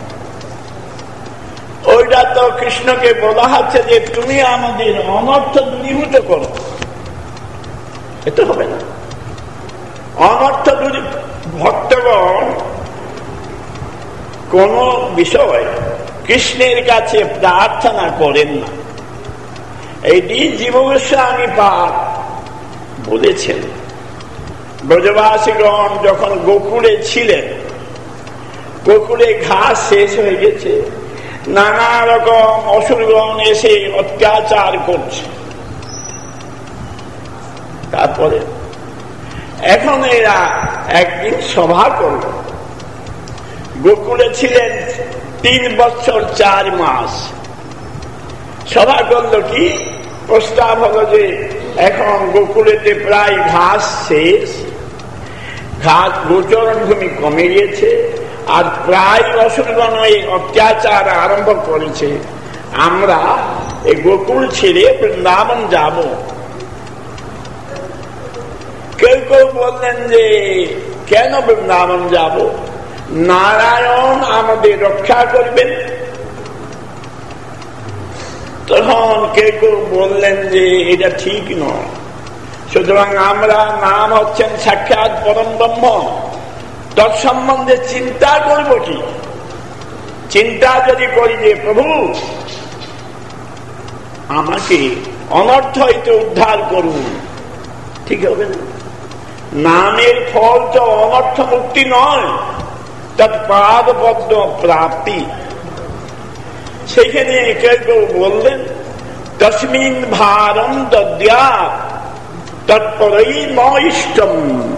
ওইটা তো কৃষ্ণকে বলা হচ্ছে যে তুমি আমাদের অনর্থ দূরীভূত করো, এটা হবে না। অনর্থ দূরী ভক্তগণ কোন বিষয় কৃষ্ণের কাছে প্রার্থনা করেন না। এইটি জীব গোস্বামী পাঠ বলেছেন। ব্রজবাসীগণ যখন গোকুলে ছিলেন, গোকুলে ঘাস শেষ হয়ে গেছে, নানা রকম অসুরগণ এসে অত্যাচার করছে। তারপরে এখন এরা একদিন সভা করল। গোকুলে ছিলেন তিন বছর চার মাস। সভা করল কি? প্রস্তাব হলো যে এখন গোকুলেতে প্রায় ঘাস শেষ, ঘাস গোচরণ ভূমি কমে গিয়েছে, আর প্রায় অসুরগণ এই অত্যাচার আরম্ভ করেছে। আমরা এই গোকুল ছেড়ে বৃন্দাবন যাব। কেউ কেউ বললেন যে কেন বৃন্দাবন যাব? নারায়ণ আমাদের রক্ষা করবেন। তখন কেউ কেউ বললেন যে এটা ঠিক নয়, সুতরাং আমরা নাম হচ্ছেন সাক্ষাৎ পরম ব্রহ্ম, তৎ সম্বন্ধে চিন্তা করব কি? চিন্তা যদি করি যে প্রভু আমাকে অনর্থ হইতে উদ্ধার করুন, ঠিক হবে না। নামের ফল তো অনর্থ মুক্তি নয়, তৎপাদ পদ্ম প্রাপ্তি। সেখানে কেউ কেউ বললেন তস্মিন ভারম দদ্যা তৎপরই ন ইষ্টম।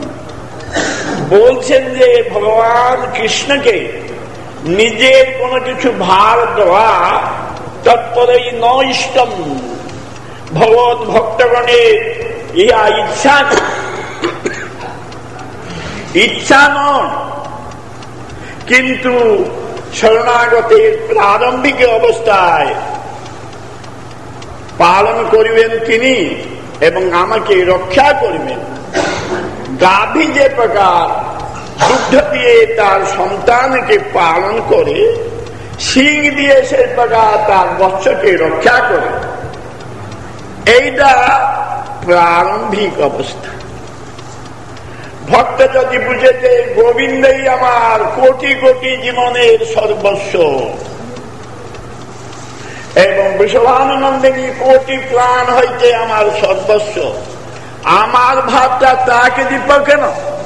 বলছেন যে ভগবান কৃষ্ণকে নিজের কোনো কিছু ভার দেওয়া তৎপরই ন ইষ্টম। ভগবত ভক্তগণের ইহা ইচ্ছা ইচ্ছা নয়, কিন্তু শরণাগতের প্রারম্ভিক অবস্থায় পালন করিবেন তিনি এবং আমাকে রক্ষা করিবেন। গাভী যে প্রকার দুগ্ধ দিয়ে তার সন্তানকে পালন করে, শিং দিয়ে সেই প্রকার তার বৎসকে রক্ষা করে, এইটা প্রারম্ভিক অবস্থা। ভক্ত যদি বুঝে যে গোবিন্দই আমার কোটি কোটি জীবনের সর্বস্ব এবং বিশ্বভানন্দিনী কোটি প্রাণ হইতে আমার সর্বস্ব, আমার ভাবটা তাকে দিব কেন?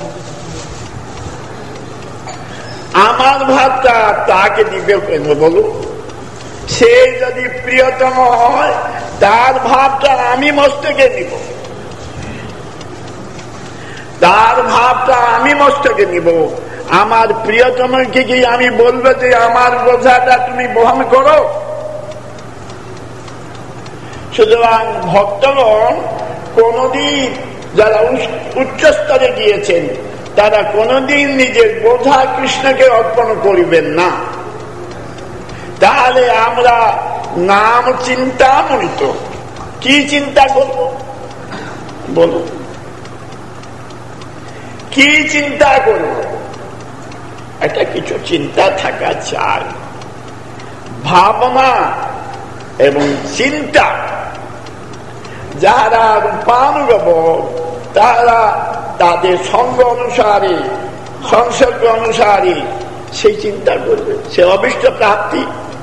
আমার ভাবটা তাকে দিবে কেন বলো? সে যদি প্রিয়তম হয় তার ভাবটা আমি মস্তকে নিব, তার ভাবটা আমি মস্তকে নিব। আমার প্রিয়তমকে কি আমি বলবো যে আমার বোঝাটা তুমি বহন করো? সুতরাং ভক্তগণ কোনদিন যারা উচ্চ স্তরে গিয়েছেন তারা কোনদিন নিজের বোঝা কৃষ্ণকে অর্পণ করিবেন না। তাহলে আমরা নাম চিন্তা মনিত কি চিন্তা করব বলুন? কি চিন্তা করব? একটা কিছু চিন্তা থাকা চাই। ভাবনা এবং চিন্তা যারা রূপানুগব তারা তাদের সঙ্গ অনুসারে সংসর্গ অনুসারে সেই চিন্তা করবে, সে অভিষ্ট প্রাপ্তি।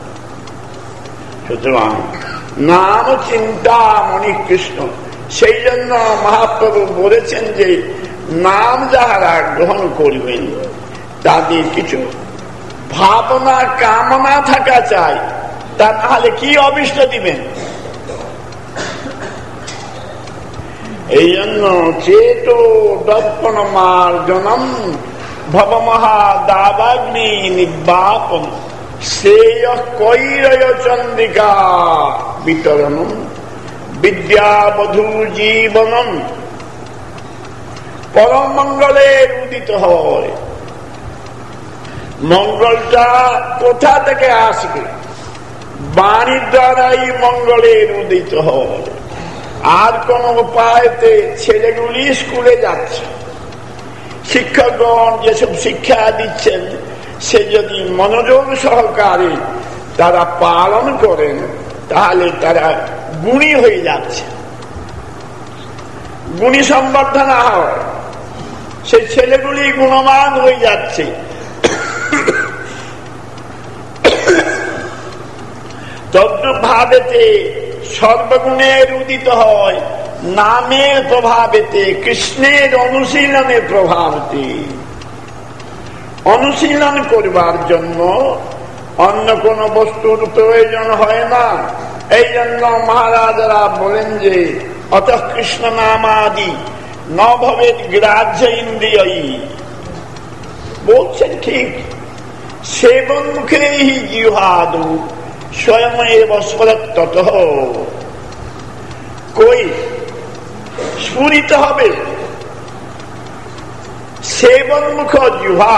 সুতরাং নাম চিন্তা মনি কৃষ্ণ। সেই জন্য মহাপ্রভু বলেছেন যে নাম যাহারা গ্রহণ করবেন তাদের কিছু ভাবনা কামনা থাকা চাই, তা নাহলে কি অভিষ্ট দিবেন? এই জন্য চেতো দর্পণ মার্জনম ভবমহা দাবাগ্নি নির্বাপন শ্রেয় কৈরয় চন্দ্রিকা বিতরণম বিদ্যাবধূ জীবনম পরম মঙ্গলের উদিত হয়। মঙ্গলটা কোথা থেকে আসবে? বাণীর দ্বারাই মঙ্গলের উদিত হয়। আর কোন উপায়তে ছেলেগুলি স্কুলে যাচ্ছে, শিক্ষকগণ যেসব শিক্ষা দিচ্ছেন সে যদি মনোযোগ সহকারে তারা পালন করেন তাহলে তারা গুণী হয়ে যাচ্ছে, গুণী সম্বর্ধনা হয়, সেই ছেলেগুলি গুণমান হয়ে যাচ্ছে। তদ্ভাবেতে সর্বগুণের উদিত হয় নামের প্রভাবেতে, কৃষ্ণের অনুশীলনের প্রভাবতে। অনুশীলন করবার জন্য অন্য কোন বস্তুর প্রয়োজন হয় না। এই জন্য মহারাজারা বলেন যে অত কৃষ্ণ নামাদি ন ভবেৎ গ্রাহ্য ইন্দ্রিয়। বলছেন ঠিক, সেবন মুখে হি জিহ্বাদু স্বয়ং এব স্ফুরত্তত। কই স্ফুরিত হবে সেবন্মুখ জিহ্বা,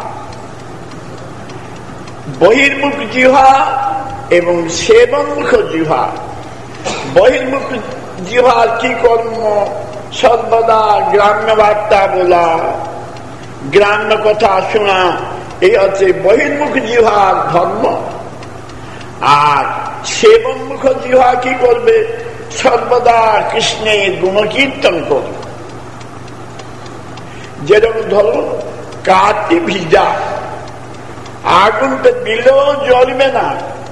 বহির্মুখ জিহ্বা এবং সেবন্মুখ জিহ্বা। বহির্মুখ জিহ্বার কি কর্ম? সর্বদা গ্রাম্য বার্তা বলা, গ্রাম্য কথা শোনা, এই হচ্ছে বহির্মুখ জিহ্বার ধর্ম। আর সেবন্মুখ জিহ্বা কি করবে? সর্বদা কৃষ্ণের গুণকীর্তন করবে। যেরকম ধরুন কাঠটি ভিজা, আগুনটা দিলেও জ্বলবে না,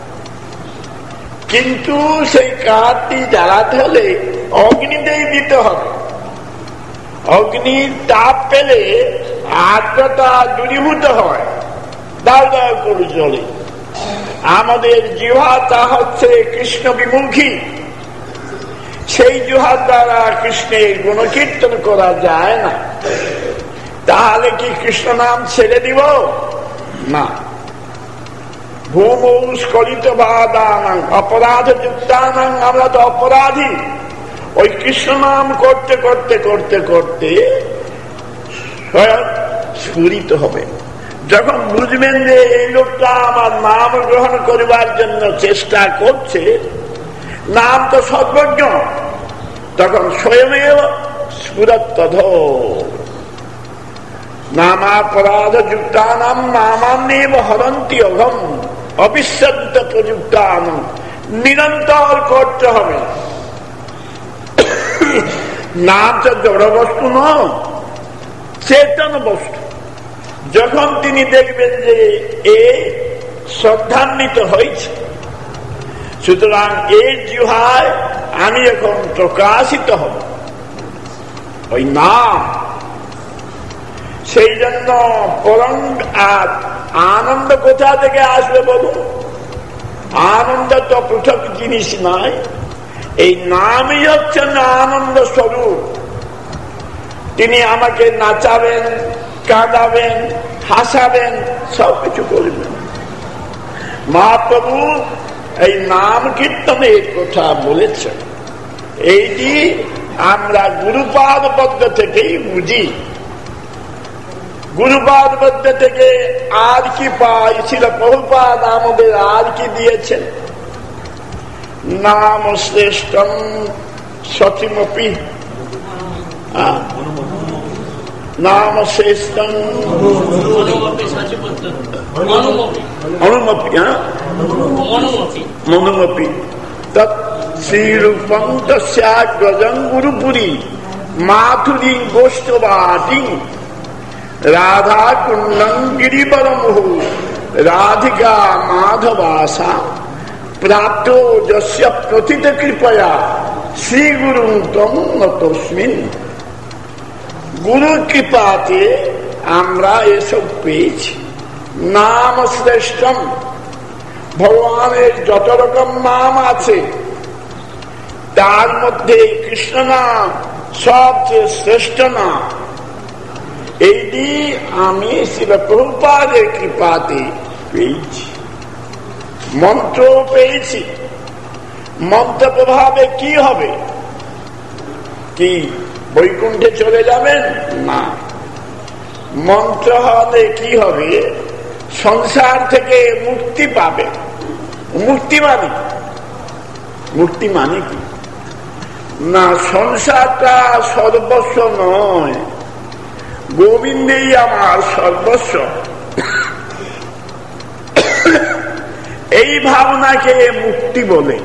কিন্তু সেই কাঠটি জ্বালাতে হলে অগ্নিতেই দিতে হবে। অগ্নির তাপ পেলে আর্দ্রতা দূরীভূত হয়, দাও দাও করে জ্বলে। আমাদের জিহ্বা তা হচ্ছে কৃষ্ণ বিমুখী, সেই জিহ্বার দ্বারা কৃষ্ণের গুণকীর্তন করা যায় না। তাহলে কি কৃষ্ণ নাম ছেড়ে দিব? না। ভূমৌ স্খলিত বাদানাং অপরাধ যুক্তানাং, আমরা তো অপরাধী। ওই কৃষ্ণ নাম করতে করতে করতে করতে স্বয়ং স্ফুরিত হবে। যখন বুঝবেন যে এই লোকটা আমার নাম গ্রহণ করবার জন্য চেষ্টা করছে, নাম তো সর্বজ্ঞ, তখন স্বয়মেও স্ফুরত্তধ। নামাপরাধ যুক্তানাম নামান্যেব হরন্তি অঘম অবিশ্রান্ত প্রযুক্তান। নিরন্তর করতে হবে। নাম তো জড় বস্তু নয়, চেতন বস্তু। যখন তিনি দেখবেন যে এ শ্রদ্ধান্বিত হয়েছে, সুতরাং এই জিহ্বায় আমি এখন প্রকাশিত হব ওই নাম। সেই জন্য পরম আনন্দ কোথা থেকে আসবে বলুন? আনন্দ তো পৃথক জিনিস নয়, এই নামই হচ্ছে না আনন্দ স্বরূপ। তিনি আমাকে নাচাবেন, কাঁদাবেন, হাসাবেন, সবকিছু করবেন। মহাপ্রভু এই নাম কীর্তনের কথা বলেছেন। এইটি আমরা গুরুপাদ পদ্ম থেকেই বুঝি। গুরুপাদ পদ্ম থেকে আর কি পাই? ছিল প্রভুপাদ আমাদের আর কি দিয়েছেন? নাম শ্রেষ্ঠম সচিমপি, নাম শ্রেষ্ঠম অনুমপি, হ্যাঁ মনুমপি তৎ শ্রীরূপম তস্যাগ্রজং গুরুপুরী মাথুরী গোষ্ঠবাটি রাধা কুণ্ডং গিরিবরমুহু রাধিকা মাধবাসা প্রাপ্ত যস্য প্রথিত কৃপয়া শ্রী গুরু তম নতস্মিন। গুরু কৃপাতে আমরা এসব পেয়েছি। নাম শ্রেষ্ঠম, ভগবানের যত রকম নাম আছে তার মধ্যে কৃষ্ণ নাম সবচেয়ে শ্রেষ্ঠ নাম। এইটি আমি শিল প্রভুপাদের কৃপাতে পেয়েছি। মন্ত্র পেয়েছি, মন্ত্র প্রভাবে কি হবে? কি বৈকুণ্ঠে চলে যাবেন? না, মন্ত্র হলে কি হবে? সংসার থেকে মুক্তি পাবে। মুক্তি মানে মুক্তি মানে কি না, সংসারটা সর্বস্ব নয়, গোবিন্দেই আমার সর্বস্ব, এই ভাবনাকে মুক্তি বলে।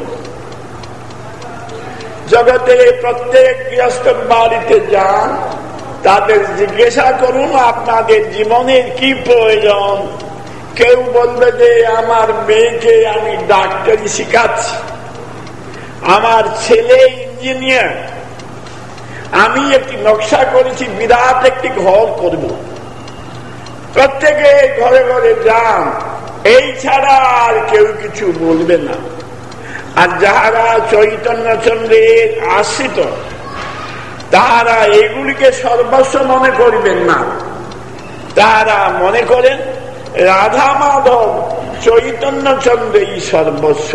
জগতে প্রত্যেক গৃহস্থ বাড়িতে যান, তাদের জিজ্ঞাসা করুন আপনাদের জীবনের কি প্রয়োজন। কেউ বলবে যে আমার মেয়েকে আমি ডাক্তারি শিখাচ্ছি, আমার ছেলে ইঞ্জিনিয়ার, আমি একটি নকশা করেছি বিরাট একটি ঘর করব। প্রত্যেকে ঘরে ঘরে যান, এই ছাড়া আর কেউ কিছু বলবে না। আর যাহারা চৈতন্যচন্দ্রের আশ্রিত, তাহারা এগুলিকে সর্বস্ব মনে করবেন না, তাহারা মনে করেন রাধা মাধব চৈতন্যচন্দ্রই সর্বস্ব।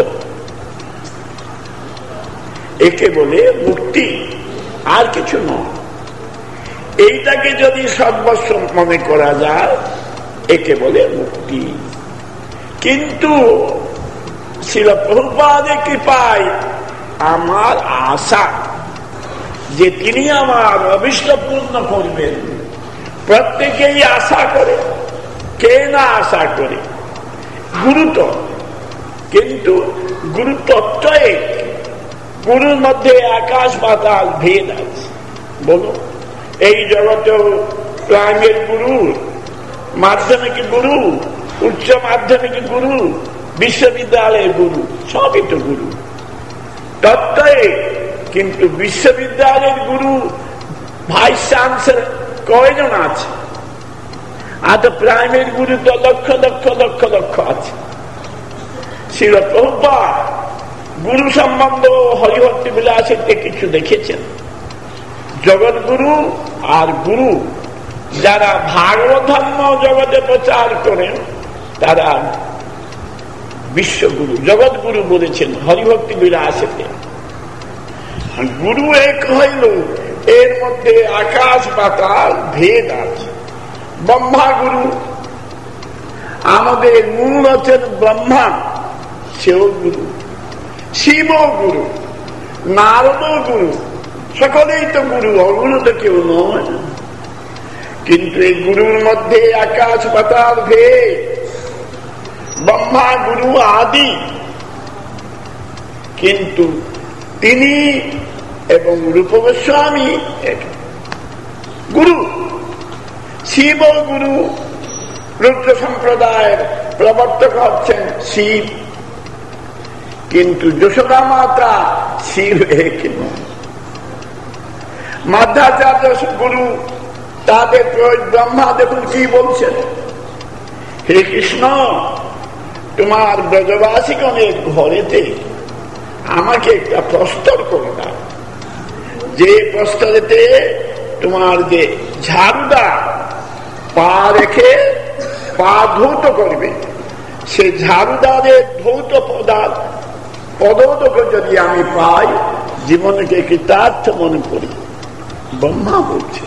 একে বলে মুক্তি, আর কিছু নয়। এইটাকে যদি সর্বস্ব মনে করা যায়, একে বলে মুক্তি। কিন্তু শ্রীল প্রভুপাদের কৃপায় আমার আশা যে তিনি আমার অভিষ্ট পূর্ণ করবেন। প্রত্যেকেই আশা করে, কে না আশা করে? গুরুত্ব, কিন্তু গুরুতত্ত্ব এক, গুরুর মধ্যে আকাশ পাতাল ভেদ আছে। বলো, এই জগতেও প্রাইমারি গুরু, মাধ্যমিক গুরু, উচ্চ মাধ্যমিক গুরু, বিশ্ববিদ্যালয়ের গুরু, সবই তো গুরু, তত্ত্ব এক। কিন্তু বিশ্ববিদ্যালয়ের গুরু ভাইস চ্যান্সেলর কয়জন আছে? আর তো প্রাইমারি গুরু তো লক্ষ লক্ষ লক্ষ লক্ষ আছে। শ্রীল প্রভুপাদ গুরু সম্বন্ধ হরিভক্তি বিলাসীতে কিছু দেখেছেন। জগৎগুরু আর গুরু যারা ভাগবত ধর্ম জগতে প্রচার করেন, তারা বিশ্বগুরু, জগৎগুরু বলেছেন হরিভক্তি বিলাসীতে। গুরু এক হইল, এর মধ্যে আকাশ পাতাল ভেদ আছে। ব্রহ্মা গুরু, আমাদের মূল হচ্ছেন ব্রহ্মা, সেও গুরু। শিব গুরু, নারদ গুরু, সকলেই তো গুরু, অগুরু তো কেউ নয়। কিন্তু এই গুরুর মধ্যে আকাশ পাতাল ভেদ। ব্রহ্মা গুরু আদি, কিন্তু তিনি এবং রূপ গোস্বামী এক গুরু। শিব গুরু, রুদ্র সম্প্রদায়ের প্রবর্তক হচ্ছেন শিব, কিন্তু যশোদা মাতা শিব এক নয়। মাধ্যাচার্য গুরু, তাদের ব্রহ্মা দেখুন কি বলছেন, হে কৃষ্ণ, তোমার ব্রজবাসীগণের ঘরেতে আমাকে একটা প্রস্তর করে দাও, যে প্রস্তরেতে তোমার যে ঝাড়ুদা পা রেখে পা ধৌত করবে, সে ঝাড়ুদারের ধৌত পদার্থ পদকে যদি আমি পাই, জীবনকে কৃতার্থ মনে করি। ব্রহ্মা বলছে,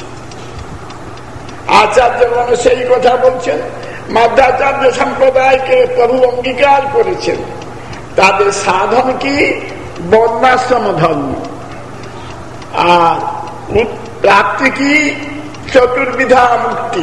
আচার্যগণ সেই কথা বলছেন। মাধ্যাচার্য সম্প্রদায়কে প্রভু অঙ্গীকার করেছেন। তাদের সাধন কি? বর্ণাশ্রম ধর্ম। আর প্রাপ্তি কি? চতুর্বিধা মুক্তি।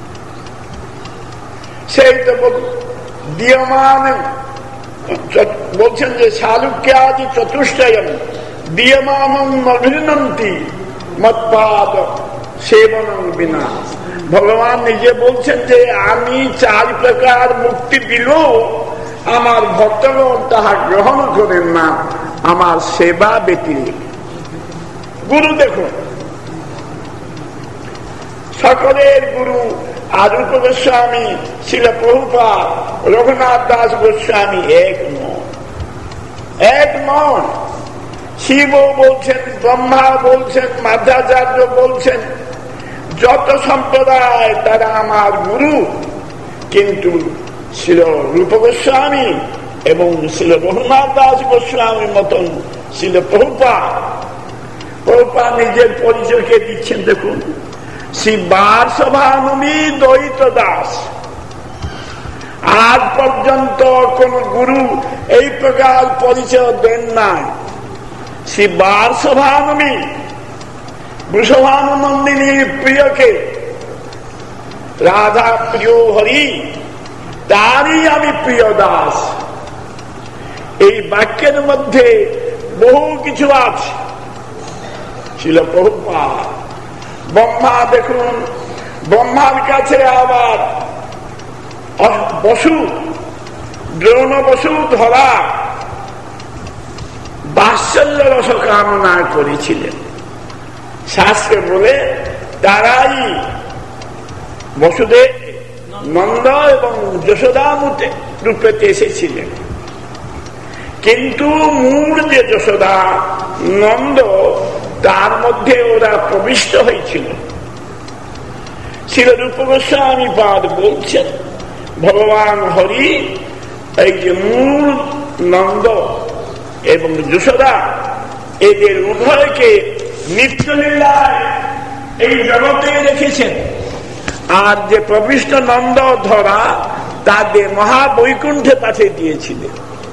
সেই তো দীয়মান বলছেন যে শালুক্যাদি চতুষ্টয়ম দীয়মানং অভিনন্তি মৎপাদ সেবনং বিনা। ভগবান নিজে বলছেন যে আমি চার প্রকার মুক্তি দিলেও আমার ভক্তগণ তাহা গ্রহণ করেন না আমার সেবা ব্যতিরেক। গুরু দেখুন, সকলের গুরু আরূপ গোস্বামী, শিল প্রভুপাদ, রঘুনাথ দাস গোস্বামী এক নন, এক নন। শিব বলছেন, ব্রহ্মা বলছেন, মাধ্যাচার্য বলছেন, যত সম্প্রদায় তারা আমার গুরু। কিন্তু শিল রূপ গোস্বামী এবং শ্রীল রঘুনাথ দাস গোস্বামীর মতন শ্রীল প্রভুপাদ প্রভুপাদ নিজের পরিচয়কে দিচ্ছেন। দেখুন, শ্রী বারসভানুমী দ্বৈত দাস। আজ পর্যন্ত কোন গুরু এই প্রকার পরিচয় দেন নাই। শ্রী বারসভানুমী বৃষভানুনন্দিনীর প্রিয়কে, রাধা প্রিয় হরি, তারই আমি প্রিয় দাস। এই বাক্যের মধ্যে বহু কিছু আছে। ছিল প্রভুপাদ। ব্রহ্মা দেখুন, ব্রহ্মার কাছে আবার বসু, দ্রোণ বসু ধরা বাৎসল্য রস কামনা করেছিলেন। শাস্ত্রে বলে তারাই বসুদেব, নন্দ এবং যশোদা রূপে এসেছিলেন। কিন্তু মূল যে যশোদা নন্দ, তার মধ্যে ওরা প্রবিষ্ট হয়েছিল। শ্রী রূপ গোস্বামী পাদ বলছেন, ভগবান হরি এই যে মূল নন্দ এবং যশোদা, এদের উভয়কে নিত্যলীলায় এই জগতে রেখেছেন। আর যে প্রবিষ্ট নন্দ ধরা, তাদের মহাবৈকুণ্ঠে পাঠিয়ে দিয়েছিলেন।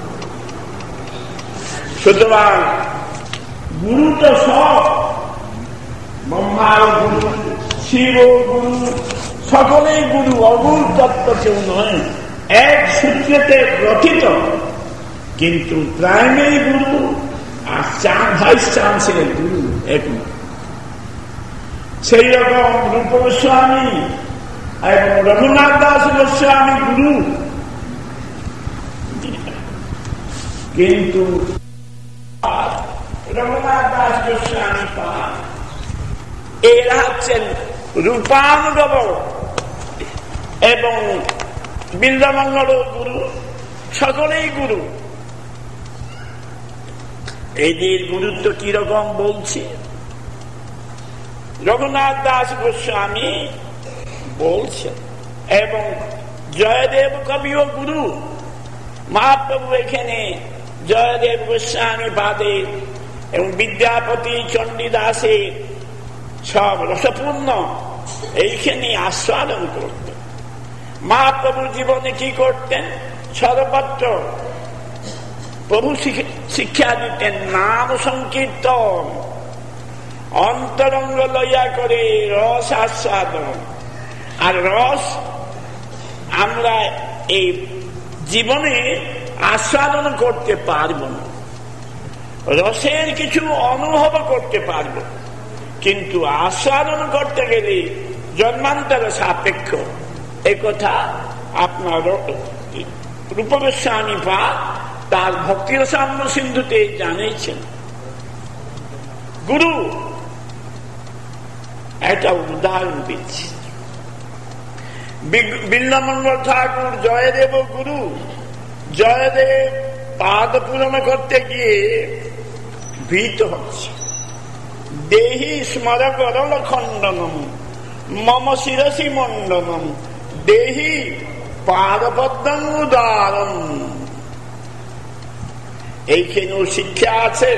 সুতরাং গুরু তো সব, ব্রহ্মার গুরু, শিব গুরু, সকলেই গুরু, অগুরু তত্ত্ব কেউ নয়, এক সূত্রতে গ্রথিত, কিন্তু প্রাইমারি গুরু আর ভাইস চ্যান্সেলর গুরু এক। সেই রকম রূপ গোস্বামী এবং রঘুনাথ দাস গোস্বামী গুরু, কিন্তু রঘুনাথ দাস গোস্বামী পাদ এরা হচ্ছেন রূপানুগব এবং বৃন্দাবঙ্গল গুরু, সকলেই গুরু। এদের গুরুত্ব কিরকম বলছি। রঘুনাথ দাস গোস্বামী বলছেন, এবং জয়দেব কবিও গুরু। মহাপ্রভু এখানে জয়দেব গোস্বামী পাদের এবং বিদ্যাপতি চণ্ডীদাসের সব রসপূর্ণ এইখানে আস্বাদন করতেন। মহাপ্রভু জীবনে কি করতেন? সর্বত্র প্রভু শিক্ষা দিতেন নাম সংকীর্তন, অন্তরঙ্গ লইয়া করে রস আস্বাদন। আর রস আমরা এই জীবনে আস্বাদন করতে পারব না, রসের কিছু অনুভব করতে পারব, কিন্তু আস্বাদন করতে গেলে জন্মান্তর সাপেক্ষ। এ কথা আপনার রূপ গোস্বামী পাদ তার ভক্তি রসাম্য সিন্ধুতে জানিয়েছেন। গুরু একটা উদাহরণ দিচ্ছি। বিল্লমঙ্গল ঠাকুর জয়দেব গুরু। জয়দেব পাদ পূরণ করতে গিয়ে ভীত হচ্ছে। দেহি স্মর করল খণ্ডনম মম শিরসি মণ্ডনম দেহি পাদপদ্ম উদারম। এইখানে শিক্ষা আছে।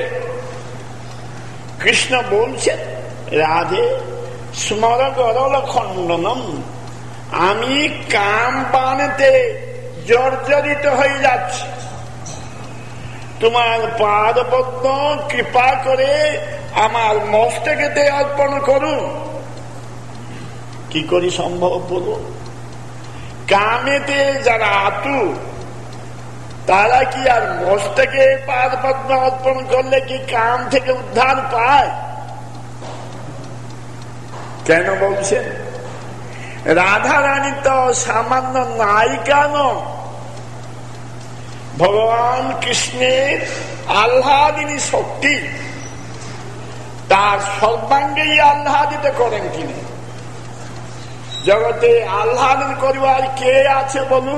কৃষ্ণ বলছেন, রাধে স্মর করল খণ্ডনম, আমি কাম বানেতে জর্জরিত হয়ে যাচ্ছি, তোমার পাদপদ্ম কৃপা করে আমার মস্তকেতে অর্পণ করুন। কি করি সম্ভব বলুন? কামেতে যারা আতু, তারা কি আর মস্তকে পাদপদ্ম অর্পণ করলে কি কাম থেকে উদ্ধার পায়? কেন বলছেন? রাধা রানী তো সামান্য নায়িকা নন, ভগবান কৃষ্ণের আহ্লাদিনী শক্তি, তার সর্বাঙ্গেই আহ্লাদিত করেন তিনি। জগতে আহ্লাদন করিবার কে আছে বলুন?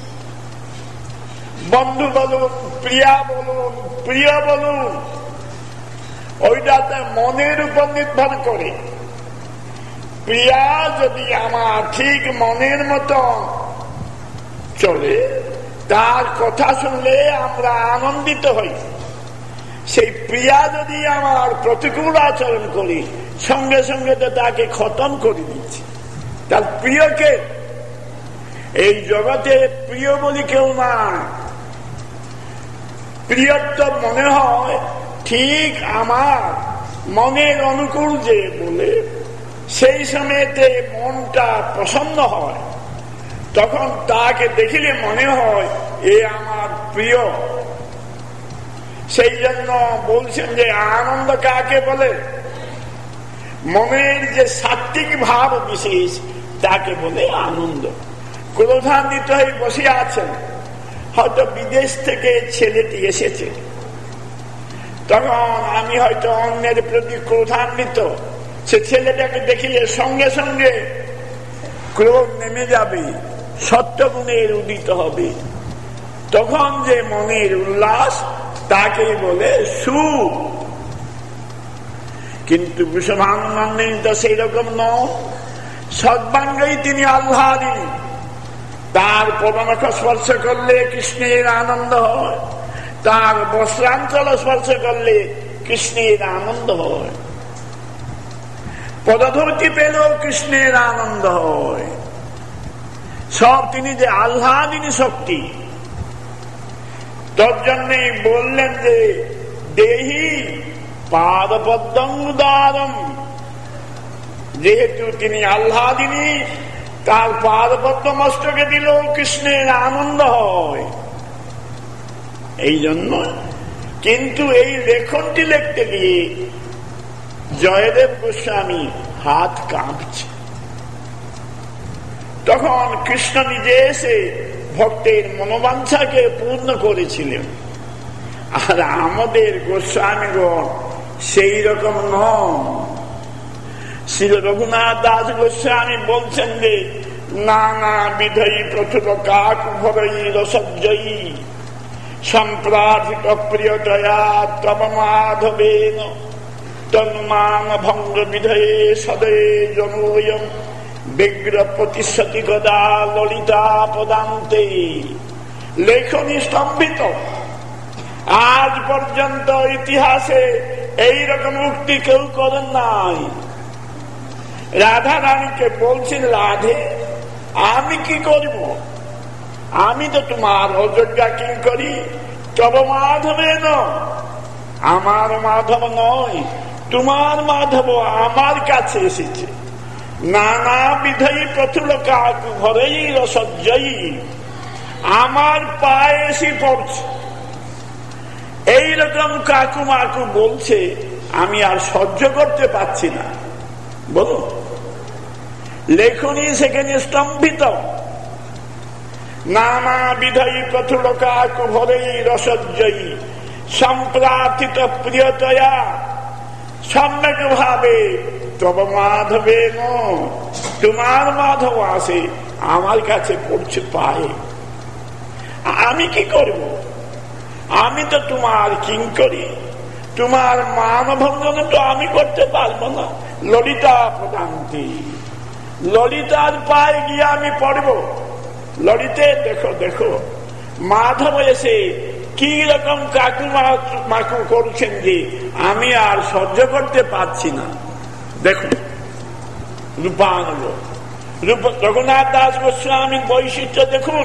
বন্ধু বলুন, প্রিয়া বলুন, প্রিয় বলুন, ওইটাতে মনের উপর নির্ভর করে। প্রিয়া যদি আমার ঠিক মনের মতো চলে, তার কথা শুনলে আমরা আনন্দিত হই। সেই প্রিয়া যদি আমার প্রতিকূল আচরণ করি, সঙ্গে সঙ্গে তো তাকে খতম করে দিচ্ছি। তার প্রিয়কে এই জগতে প্রিয় বলি কেউ না। প্রিয়ত্ব মনে হয় ঠিক আমার মনের অনুকূল যে বলে, সেই সময়তে মনটা প্রসন্ন হয়, তখন তাকে দেখিলে মনে হয় এ আমার প্রিয়। সেই জন্য বলছেন যে আনন্দ কাকে বলে? মনের যে সাত্বিক ভাব বিশেষ তাকে বলে আনন্দ। ক্রোধান্বিত হয়ে বসে আছেন, হয়তো বিদেশ থেকে ছেলেটি এসেছে, তখন আমি হয়তো অন্যের প্রতি ক্রোধান্বিত, সে ছেলেটাকে দেখিলে সঙ্গে সঙ্গে ক্রোধ নেমে যাবে, সত্যগুণের উদিত হবে। তখন যে মনের উল্লাস তাকে বলে সুখ। কিন্তু বিশ্বভানন্দী তো সেই রকম নয়। সর্বাঙ্গেই তিনি আহ্লাদিনী। তার পদনখ স্পর্শ করলে কৃষ্ণের আনন্দ হয়, তার বস্ত্রাঞ্চল স্পর্শ করলে কৃষ্ণের আনন্দ হয়, পদধূতি পেলেও কৃষ্ণের আনন্দ হয়। সব তিনি যে আহ্লাদিনী শক্তি। তোর জন্য বললেন যে দেহি পাদপদ্মং, যেহেতু তিনি আহ্লাদিনী, তার পাদপদ্ম মস্তকে দিলেও কৃষ্ণের আনন্দ হয়। এই জন্য কিন্তু এই লেখনটি লিখতে গিয়ে জয়দেব গোস্বামী হাত কাঁপছে। তখন কৃষ্ণ নিজে এসে ভক্তের মনোবাঞ্ছাকে পূর্ণ করেছিলেন। আর আমাদের গোস্বামীগণ সেই রকম নন। শ্রী রঘুনাথ দাস গোস্বামী বলছেন যে নানা বিধয়ী প্রথম কাক ভরই রসজ্জয়ী সম্প্রার্থিত প্রিয়তয়া তব মাধবেন তন্মান ভঙ্গ বিধয়ে সদে জনোয়ম বিগ্র প্রতিশ্রুতি গদা ললিতা পদান্তে। লেখনী স্তম্ভিত। আজ পর্যন্ত ইতিহাসে এইরকম উক্তি কেউ করেন নাই। রাধা রানীকে বলছেন, রাধে আমি কি করব, আমি তো তোমার অযোগ্যা কি করি, তব মাধবে ন, আমার মাধব নয়, তোমার মাধব আমার কাছে এসেছে। নানা বিধয়ী প্রথুল কাকু ঘরেই রসজ্জয়ী, আমার পায়ে এসে পড়ছে। এইরকম কাকু মাকু বলছে, আমি আর সহ্য করতে পারছি না। বলুন, লেখনী সেখানে স্তম্ভিত। নানা বিধয়ী প্রথুল কাকু ঘরেই রসজ্জয়ী সম্প্রার্থিত প্রিয়তয়া সম্যক ভাবে তব মাধবে ন, তোমার মাধব আসে আমার কাছে পড়ছে পায়ে। আমি কি করব? আমি তো তোমার কিঙ্করী, তোমার মান ভঞ্জন তো আমি করতে পারবো না। ললিতা প্রদান্তি, ললিতার পায়ে গিয়ে আমি পড়ব। ললিতে দেখো দেখো মাধব এসে কি রকম কাকু মাকু করছেন যে আমি আর সহ্য করতে পারছি না। দেখুন রূপাঙ্গ রঘুনাথ দাস গোস্বামীর বৈশিষ্ট্য দেখুন।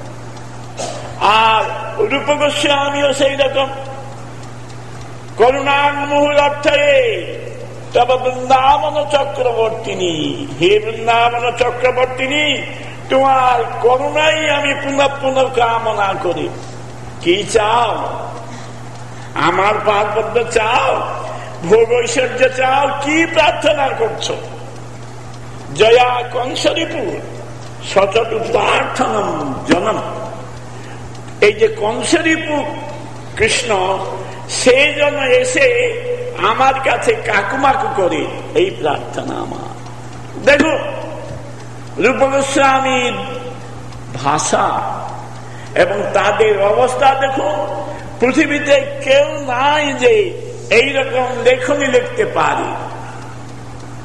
আর রূপ গোস্বামীও সেই রকম। করুণাং মুহুর অর্থে তব বৃন্দাবন চক্রবর্তিনী, হে বৃন্দাবন চক্রবর্তিনী, তোমার করুণাই আমি পুনঃ পুনঃ কামনা করি। কি চাও? আমার পাদপদ্ম চাও? ভোগ ঐশ্বর্য চাও? কি প্রার্থনা করছো? জয়া কংসরিপুর শতটু প্রার্থনম জনম। এই যে কংসরিপুর কৃষ্ণ, সেই জন্য এসে আমার কাছে কাকুমাকু করে এই প্রার্থনা আমার। দেখো রূপ গোস্বামীর ভাষা এবং তাদের অবস্থা দেখো। পৃথিবীতে কেউ নাই যে এইরকম লেখনী লিখতে পারে।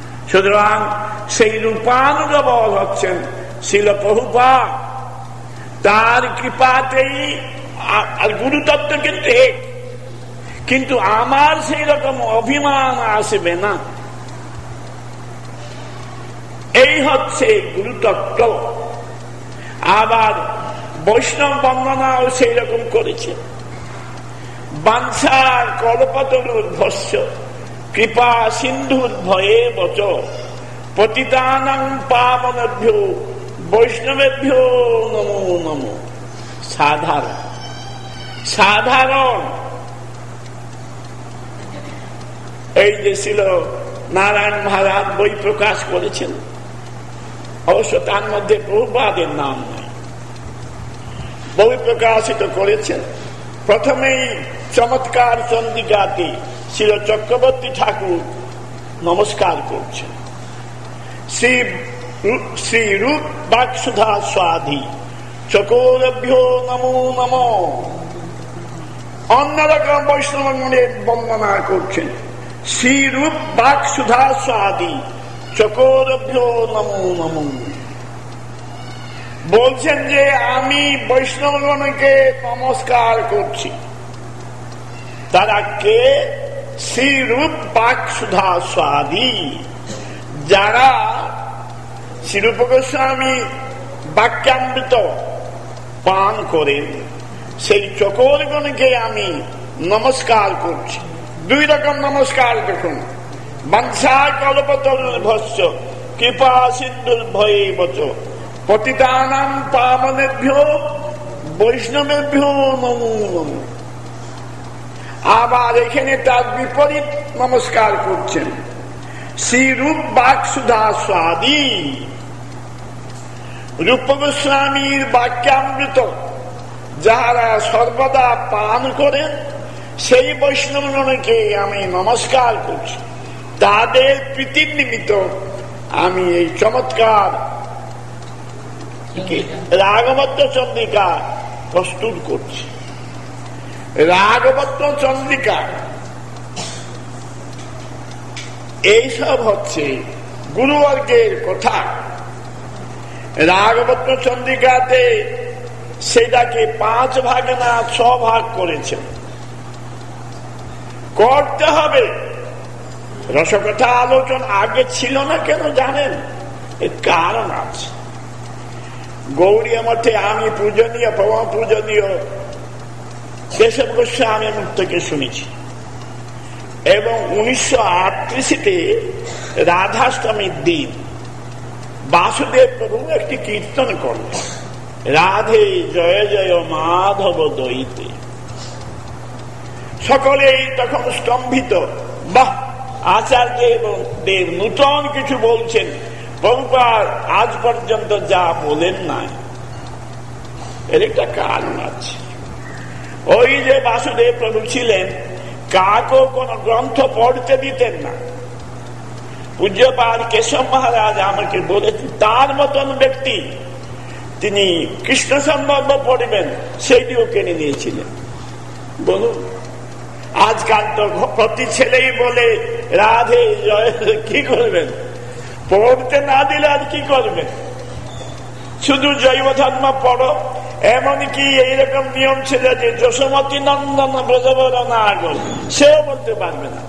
সুতরাং সেই রূপানুগ বল হচ্ছেন শিল প্রভুপাদ। তার কৃপাতেই। আর গুরুতত্ত্ব কিন্তু এক, কিন্তু আমার সেই রকম অভিমান আসবে না, এই হচ্ছে গুরুতত্ত্ব। আবার বৈষ্ণব বন্দনাও সেই রকম করেছে। বাঞ্ছা কল্পতরুর্ভস্য কৃপা সিন্ধুর ভয়ে বচ পতিতানাং পাবনেভ্যো বৈষ্ণবেভ্যো নমো নমো। সাধারণ সাধারণ এই যে ছিল নারায়ণ মহারাজ বই প্রকাশ করেছেন, অবশ্য তার মধ্যে প্রভুপাদের নাম নাই, বই প্রকাশিত করেছেন। প্রথমেই চমৎকার চন্দ্রিকাতে ছিল চক্রবর্তী ঠাকুর নমস্কার করছেন। শ্রী শ্রী রূপ বাকসুধা স্বাধী চকোরভ্যো নমো নমো। অন্যরকম বৈষ্ণবগণের বন্দনা করছেন। শ্রী রূপ বাকসুধা স্বাধী চকোরভ্যো নমো নমো। বলছেন যে আমি বৈষ্ণবগণকে নমস্কার করছি। তারা কে? শ্রী রূপ বাকসুধা স্বাধী, যারা শ্রীরূপ গোস্বামী বাক্যামৃত পান করেন, সেই চকোরগণকে আমি নমস্কার করছি। দুই রকম নমস্কার দেখুন। বাঞ্ছা কল্পতরুর্ভস্য কৃপা সিন্ধুর ভয়ে বচ পতিতানাং পাবনেভ্যো বৈষ্ণবেভ্যো নমো নমো। আবার এখানে তার বিপরীত নমস্কার করছেন। শ্রী রূপ বাকসুধা স্বাধী, রূপ গোস্বামীর বাক্যামৃত যাহারা সর্বদা পান করেন, সেই বৈষ্ণবগণকে আমি নমস্কার করছি। তাদের প্রীতির নিমিত্ত আমি এই চমৎকার রাগবত্ত চন্দ্রিকা প্রস্তুত করছি। রাগবত্ত চন্দ্রিকা এইসব হচ্ছে গুরুবর্গের কথা। রাগবত্ত চন্দ্রিকাতে সেটাকে পাঁচ ভাগে না ছ ভাগ করেছেন। করতে হবে। রসকথা আলোচনা আগে ছিল না কেন জানেন? এর কারণ আছে। গৌড়ীয় মঠে আমি পূজনীয় পরম পূজনীয় কেশব গোস্বামী মুখ থেকে শুনেছি, এবং উনিশশো আটত্রিশে রাধাষ্টমীর দিন বাসুদেব প্রভু একটি কীর্তন করলেন, রাধে জয় জয় মাধব দইতে। সকলেই তখন স্তম্ভিত। বাহ, আচার্য এবং দেব নূতন কিছু বলছেন, প্রভুপাদ আজ পর্যন্ত যা বলেন নাই। এর একটা কারণ আছে। ওই যে বাসুদেব প্রভু ছিলেন, কাকেও কোন গ্রন্থ পড়তে দিতেন না। পূজ্যপাদ কেশব মহারাজ আমাকে বলেছেন, তার মতন ব্যক্তি তিনি কৃষ্ণ সম্বন্ধ পড়বেন, সেইটিও কিনে নিয়েছিলেন। বলুন, আজকাল তো প্রতি ছেলেই বলে রাধে জয়, কি করবেন? পড়তে না দিলে আর কি করবেন? শুধু জৈব ধর্ম পড়ো। এমনকি এইরকম নিয়ম ছিল যে যশোমতী নন্দন ব্রজবর না আগল, সেও বলতে পারবে না।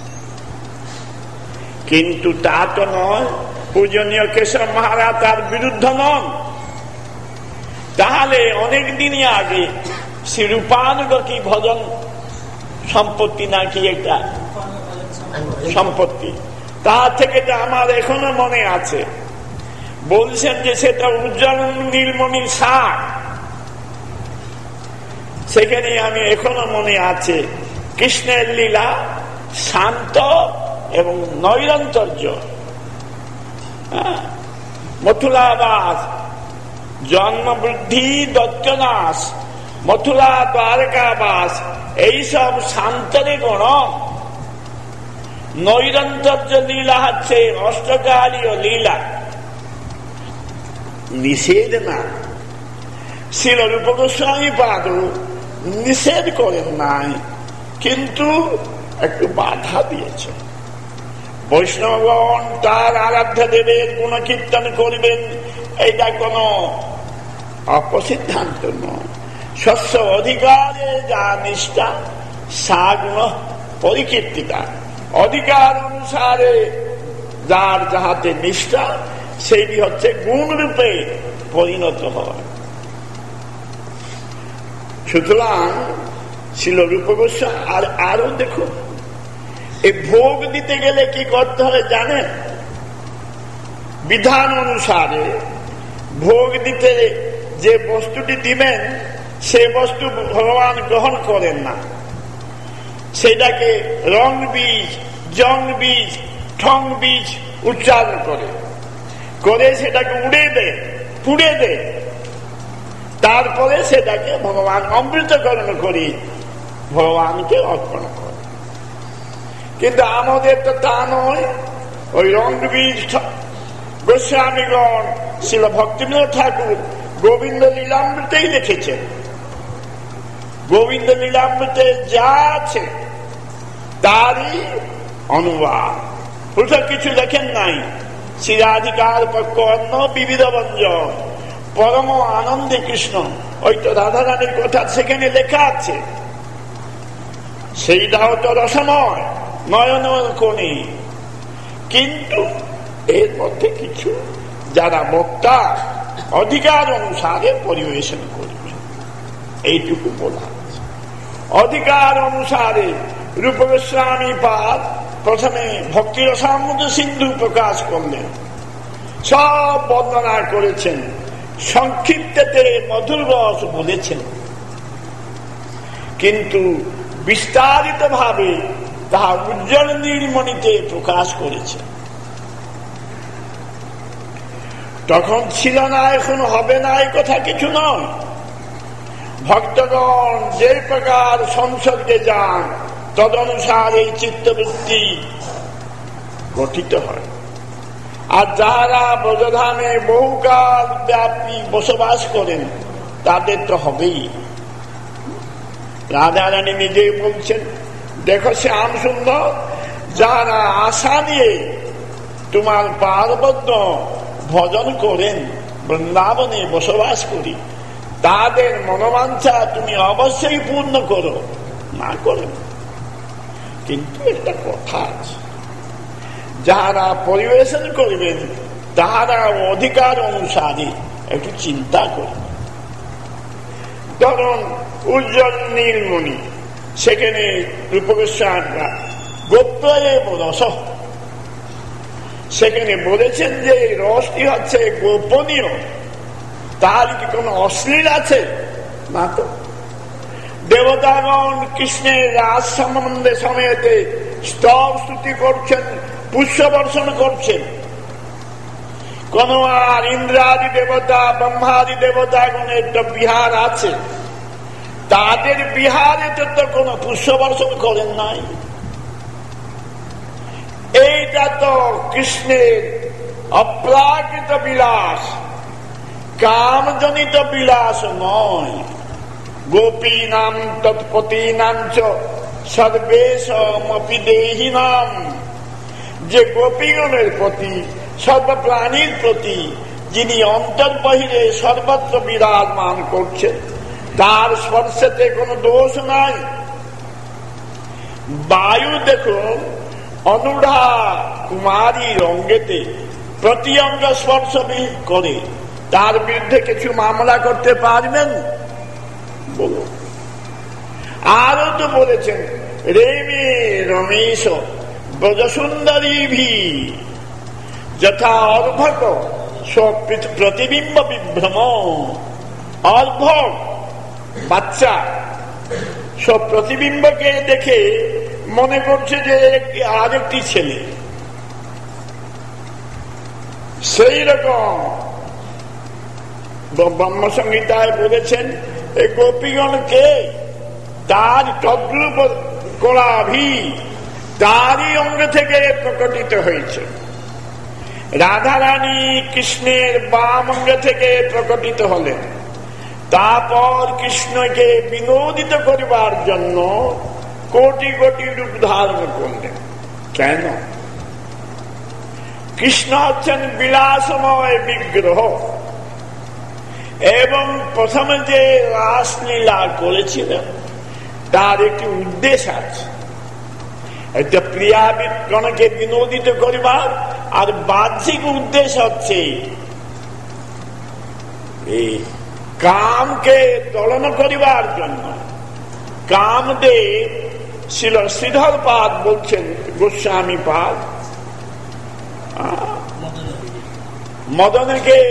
কিন্তু তা তো নয়। পূজনীয় কেশব মহারাজ তার বিরুদ্ধ নন। তাহলে অনেক দিনই আগে শ্রী রূপানুগতি ভজন সম্পত্তি নাকি একটা সম্পত্তি, তা থেকে আমার এখনো মনে আছে। বলছেন যে সেটা উজ্জ্বল নীলমণি শাক, সেখানে আমি এখনো মনে আছে কৃষ্ণের লীলা শান্ত এবং নৈরন্তর্য। মথুরাবাস, জন্মবৃদ্ধি দত্তনাশ, মথুরা দ্বারকাবাস, এইসব শান্তরে গণ। নৈরন্তর্য লীলা হচ্ছে অষ্টকালীয় লীলা, নিষেধ না। শিল রূপ গোস্বামী পাদ নিষেধ করেন নাই, কিন্তু একটু বাধা দিয়েছে। বৈষ্ণবগণ তার আরাধ্য দেবের গুণ কীর্তন করবেন, এটা কোন অপসিদ্ধান্ত নয়। স্বস্ব অধিকারে যা নিষ্ঠা সা গুণ পরিকীর্তিতা, অধিকার অনুসারে যার যাহাতে নিষ্ঠা সেইটি হচ্ছে গুণ রূপে পরিণত হয়। সুতরাং ছিল রূপ গোস্বামী। আর আরো দেখুন, এই ভোগ দিতে গেলে কি করতে হয় জানেন? বিধান অনুসারে ভোগ দিতে যে বস্তুটি দিবেন সে বস্তু ভগবান গ্রহণ করেন না, সেটাকে রং বীজ, জং বীজ, ঠং বীজ উচ্চারণ করে করে সেটাকে উড়ে দেয়, পুড়ে দেয়, তারপরে সেটাকে ভগবান অমৃতকরণ করে ভগবানকে অর্পণ করে। কিন্তু আমাদের তো তা নয়। ওই রং বীজ গোস্বামীগণ শ্রীল ভক্তিবিনোদ ঠাকুর গোবিন্দ লীলামৃতেই লিখেছেন। গোবিন্দ লীলামৃতে যা আছে তারই অনুবাদ, ওটা কিছু লেখেন নাই। শ্রীরাধিকার পক্ষ অন্য বিবিধ ব্যঞ্জন পরম আনন্দে কৃষ্ণ, ওই তো রাধা রানীর কথা সেখানে লেখা আছে, সেইটাও তো রসময় নয়ন কোণে। কিন্তু এর মধ্যে কিছু যারা বক্তা অধিকার অনুসারে পরিবেশন করবে, এইটুকু বলা আছে। অধিকার অনুসারে রূপ গোস্বামী পাদ প্রথমে ভক্তি রসামৃত সিন্ধু প্রকাশ করলেন, সব বর্ণনা করেছেন, সংক্ষিপ্ততে মধুর রস বলেছেন, কিন্তু বিস্তারিত ভাবে তাহা উজ্জ্বল নীলমণিতে প্রকাশ করেছেন। তখন ছিল না, এখন হবে না, এই কথা কিছু নয়। ভক্তগণ যে প্রকার সংসর্গে যান তদনুসার এই চিত্তবৃত্তি গঠিত হয়। আর যারা ব্রজধামে বহুকাল ব্যাপী বসবাস করেন তাদের তো হবেই। রাধারানী নিজেই বলছেন, দেখো শ্যাম সুন্দর, যারা আশা নিয়ে তোমার পার্বত্য ভজন করেন, বৃন্দাবনে বসবাস করি, তাদের মনোবাঞ্ছা তুমি অবশ্যই পূর্ণ করো, না করো। কিন্তু একটা কথা আছে, যারা পরিবেশন করবেন তাহারা অধিকার অনুসারে একটু চিন্তা করবেন। ধরুন উজ্জ্বল নীলমণি, সেখানে রূপ গোস্বামী গোপ্রয়ে রস, সেখানে বলেছেন যে রসটি হচ্ছে গোপনীয়, তার কি কোন অশ্লীল আছে? না তো। দেবতাগণ কৃষ্ণের রাজ সম্বন্ধে সময়েতে স্তব স্তুতি করছেন, পুষ্প বর্ষণ করছেন। কোন আর ইন্দ্রাদি দেবতা, ব্রহ্মাদি দেবতাগণের তো বিহার আছে, তাদের বিহারে তো কোন পুষ্প বর্ষণ করেন নাই। এইটা তো কৃষ্ণের অপ্রাকৃত বিলাস, কামজনিত বিলাস নয়। গোপী নাম তৎপতি নাম চ সর্বেশমপি দেহি নাম, যে গোপীগণের প্রতি, সর্বপ্রাণীর প্রতি যিনি অন্তর্বহিরে সর্বত্র বিরাজমান করছেন, তার স্পর্শেতে কোনো দোষ নাই। বায়ু দেখুন অনুঢা কুমারী অঙ্গেতে প্রতি অঙ্গ স্পর্শ করে, তার বিরুদ্ধে কিছু মামলা করতে পারবেন? বলুন। আরো তো বলেছেন, রেমে রমেশ ব্রজসুন্দরী ভি যথা অর্ভক প্রতিবিম্ব বিভ্রম। অর্ভক বাচ্চা সব প্রতিবিম্বকে দেখে মনে করছে যে আরেকটি ছেলে, সেই রকম ব্রহ্মসংহিতায় বলেছেন এই গোপীগণকে তার তদ্রূপ কলাভি, তারই অঙ্গ থেকে প্রকটিত হয়েছে। রাধারানী কৃষ্ণের বাম অঙ্গ থেকে প্রকটিত হলেন, তারপর কৃষ্ণকে বিনোদিত করিবার জন্য কোটি কোটি রূপ ধারণ করলেন। কেন? কৃষ্ণ হচ্ছেন বিলাসময় বিগ্রহ, এবং প্রথমে যে রাসলীলা করেছিলেন তার একটি উদ্দেশ্য আছে, একটা প্রিয়াগণকে বিনোদিত করিবার, আর বাহ্যিক উদ্দেশ্য হচ্ছে এই কামকে দলন করিবার জন্য। কামদেব ছিল শ্রীধর পাদ বলছেন, গোস্বামী পাদ মদনকে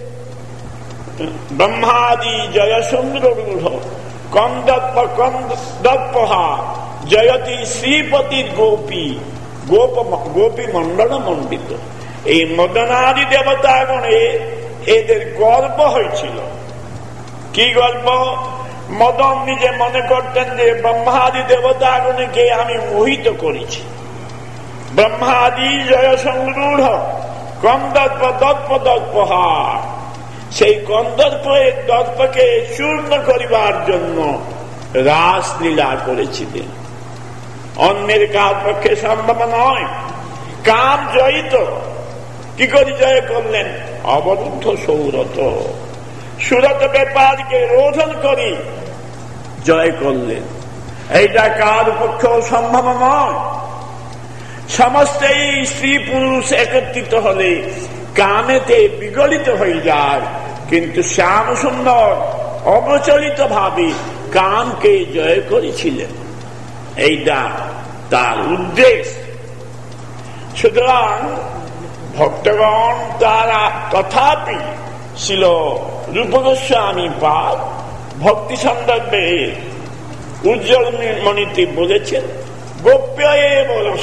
ব্রহ্মাদি জয়সুন্দর রূঢ় কন্দর্প কন্দর্পহা জয়তী শ্রীপতির গোপী গোপ গোপী মন্ডল মণ্ডিত। এই মদনাদি দেবতাগণে এদের গর্ব হয়েছিল। কি গর্ব? মদন নিজে মনে করতেন যে ব্রহ্মাদি দেবতাগণকে আমি মোহিত করেছি। ব্রহ্মাদি জয় সংরূঢ় কন্দর্প দর্প দর্পহার, সেই কন্দর্প দর্পকে চূর্ণ করিবার জন্য রাসলীলা করেছিলেন। অন্যের কার পক্ষে সম্ভব নয়। কাম জয়িত কি করে জয় করলেন? অবরুদ্ধ সৌরত, সুরত ব্যাপারকে রোধন করি জয় করলেন। এইটা কার পক্ষেও সম্ভব নয়। সমস্ত এই স্ত্রী পুরুষ একত্রিত হলে কামেতে বিগলিত হয়ে যায়, কিন্তু শ্যাম সুন্দর অবচলিত ভাবে কামকে জয় করেছিলেন। এইটা তার উদ্দেশ্য। সুতরাং ভক্তগণ তারা তথাপি ছিল রূপ গোস্বামী পাদ ভক্তি সন্দর্ভে উজ্জ্বল মণিতে বলেছেন, গোপ্য এব রস,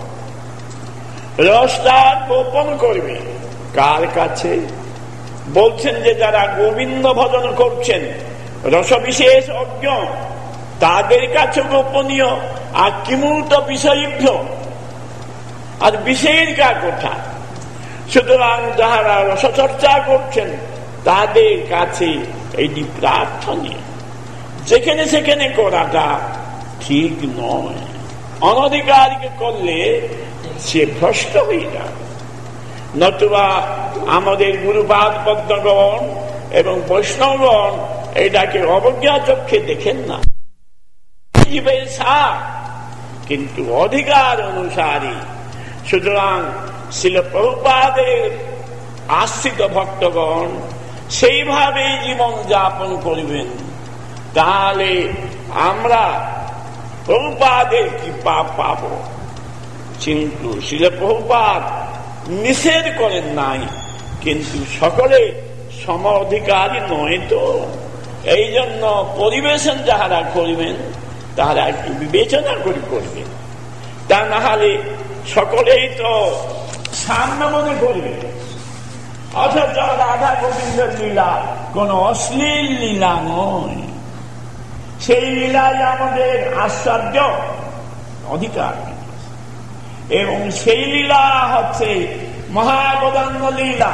রসটা গোপন করবে কার কাছে? বলছেন যে যারা গোবিন্দ ভজন করছেন, রস বিশেষ অজ্ঞ, তাদের কাছে গোপনীয়। আর কিমূত বিষয়ভ্য, আর বিশেষ কার কথা? সুতরাং যাহারা রসচর্চা করছেন তাদের কাছে এটি প্রার্থনীয়। যেখানে সেখানে করাটা ঠিক নয়। অনধিকারীকে করলে সে ভ্রষ্ট হয়ে যায়। নতুবা আমাদের গুরুপাদ পদ্মগণ এবং বৈষ্ণবগণ এটাকে অবজ্ঞা চক্ষে দেখেন না। জীবের সার কিন্তু অধিকার অনুসারী। সুতরাং শিল প্রভুপাদের আশ্রিত ভক্তগণ সেইভাবে জীবন যাপন করিবেন, তাহলে আমরা প্রভুপাদের কৃপা পাব। কিন্তু শিল প্রভুপাদ নিষেধ করেন নাই, কিন্তু সকলে সম অধিকারী নয় তো। এই জন্য পরিবেশন যাহারা করিবেন তাহারা একটু বিবেচনা করে করবেন, তা না হলে সকলেই তো সামনে মনে করবে। অথচ রাধা গোবিন্দের লীলা কোন অশ্লীল লীলা নয়। সেই লীলাই আমাদের আশ্চর্য অধিকার, এবং সেই লীলা হচ্ছে মহাবদান্য লীলা।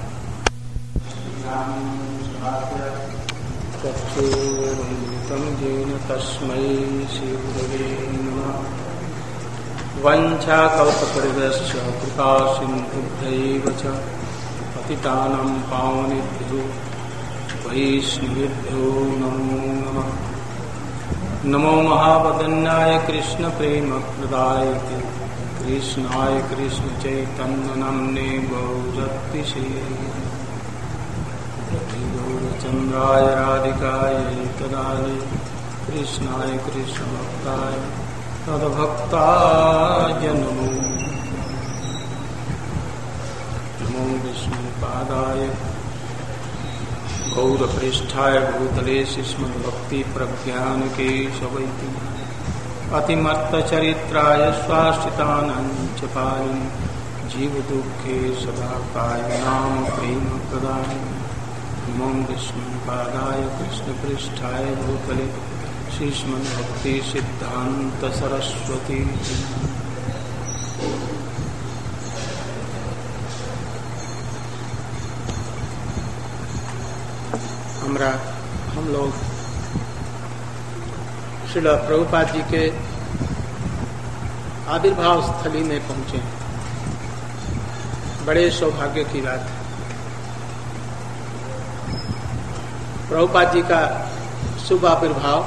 তস্मै শ্রীগুরবে নমঃ। वंशाकल्पतरुभ्यश्च कृपा सिन्धुभ्यैव च पतितानां पावनेभ्यो वैष्णवेभ्यो नमो नमः। नमो महावदन्याय कृष्णप्रेमप्रदायते कृष्णाय कृष्णचैतन्यनाम्ने गौरतिसे गौरचन्द्राय राधिकायै तदाय कृष्णाय कृष्णभक्ताय तद्भक्ताय नमो नमो विष्णुपादाय गौरपृष्ठाय भूतले श्रीमद्भक्ति प्रज्ञान केशवैति अतिमत्तचरित्राय स्वाश्रितानाञ्च पालिन् जीवदुःखे सदा कायनाम प्रेम प्रदाय नमो विष्णुपादाय कृष्णपृष्ठाय भूतले श्रीमद्भक्ति सिद्धान्त सरस्वती। हमरा हम लोग श्रील प्रभुपाद जी के आविर्भाव स्थली में पहुंचे। बड़े सौभाग्य की बात है। प्रभुपाद जी का शुभ आविर्भाव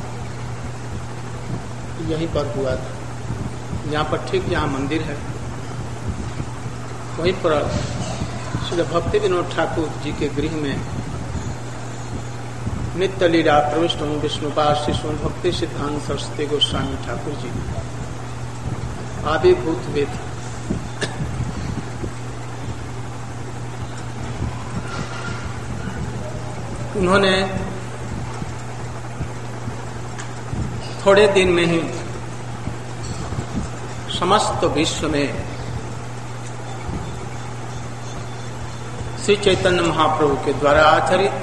यहीं पर हुआ था, यहाँ पर ठीक जहाँ मंदिर है वहीं पर श्री भक्ति विनोद ठाकुर जी के गृह में नित्य लीला प्रविष्ट हूँ विष्णुपाद श्री सोन भक्ति सिद्धांत सरस्वती गोस्वामी ठाकुर जी आविर्भूत हुए थे। उन्होंने थोड़े दिन में ही समस्त विश्व में श्री चैतन्य महाप्रभु के द्वारा आचरित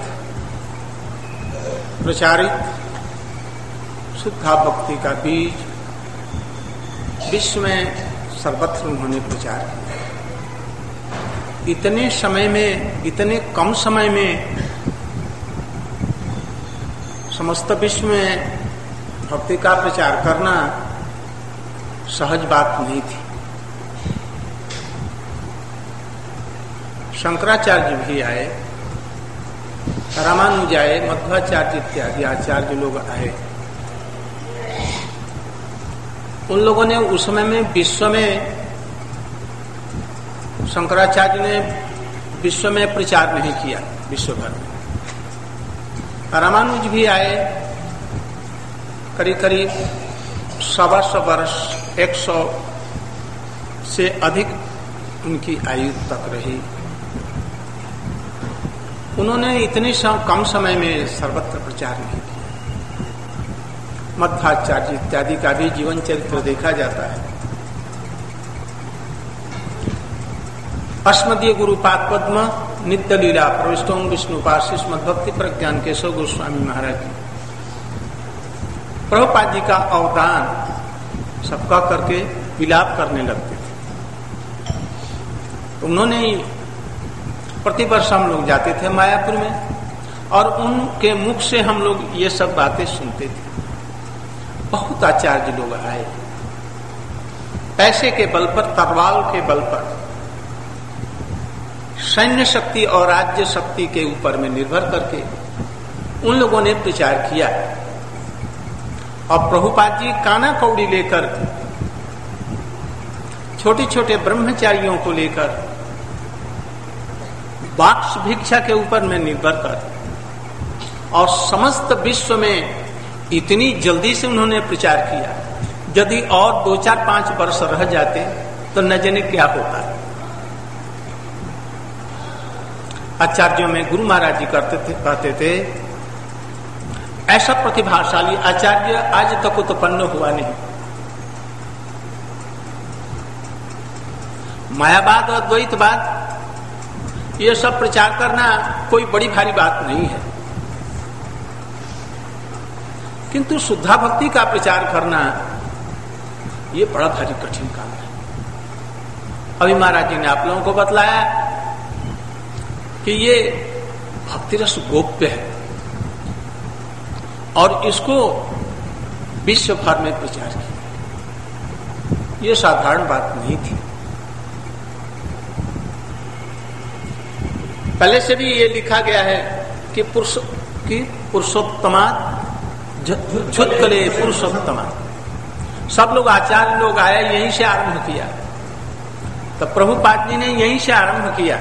प्रचारित शुद्धा भक्ति का बीज विश्व में सर्वत्र उन्होंने प्रचार किया। इतने समय में, इतने कम समय में समस्त विश्व में भक्ति का प्रचार करना सहज बात नहीं थी। शंकराचार्य भी आए, रामानुज आए, मध्वाचार्य इत्यादि आचार्य लोग आए। उन लोगों ने उस समय में विश्व में, शंकराचार्य ने विश्व में प्रचार नहीं किया विश्व भर में। रामानुज भी आए, करीब करीब सवा सौ वर्ष, एक सौ से अधिक उनकी आयु तक रही। उन्होंने इतने कम समय में सर्वत्र प्रचार नहीं किया। मध्वाचार्य इत्यादि का भी जीवन चरित्र देखा जाता है। अस्मदीय गुरुपाद पद्म नित्य लीला प्रविष्टों विष्णुपाद श्रीमद भक्ति प्रज्ञान केशव गोस्वामी महाराज जी प्रभुपाद जी का अवदान सबका करके विलाप करने लगते थे। उन्होंने प्रतिवर्ष हम लोग जाते थे मायापुर में और उनके मुख से हम लोग ये सब बातें सुनते थे। बहुत आचार्य लोग आए, पैसे के बल पर, तलवार के बल पर, सैन्य शक्ति और राज्य शक्ति के ऊपर में निर्भर करके उन लोगों ने प्रचार किया। और प्रभुपाद जी काना कौड़ी लेकर, छोटे छोटे ब्रह्मचारियों को लेकर, बाक्स भिक्षा के ऊपर में निर्भर कर और समस्त विश्व में इतनी जल्दी से उन्होंने प्रचार किया। यदि और दो चार पांच वर्ष रह जाते तो न जाने क्या होता। आचार्यों में गुरु महाराज जी करते थे, कहते थे ऐसा प्रतिभाशाली आचार्य आज तक उत्पन्न हुआ नहीं। मायावाद और द्वैतवाद ये सब प्रचार करना कोई बड़ी भारी बात नहीं है, किंतु शुद्धा भक्ति का प्रचार करना ये बड़ा भारी कठिन काम है। अभी महाराज जी ने आप लोगों को बतलाया कि ये भक्ति रस गोप्य है और इसको विश्व भर में प्रचार किया। ये साधारण बात नहीं थी। पहले से भी ये लिखा गया है कि पुरुष की पुरुषोत्तमा झुत्कले पुरुषोत्तमा। सब लोग आचार्य लोग आए, यहीं से आरंभ किया। तो प्रभुपाद जी ने यहीं से आरंभ किया।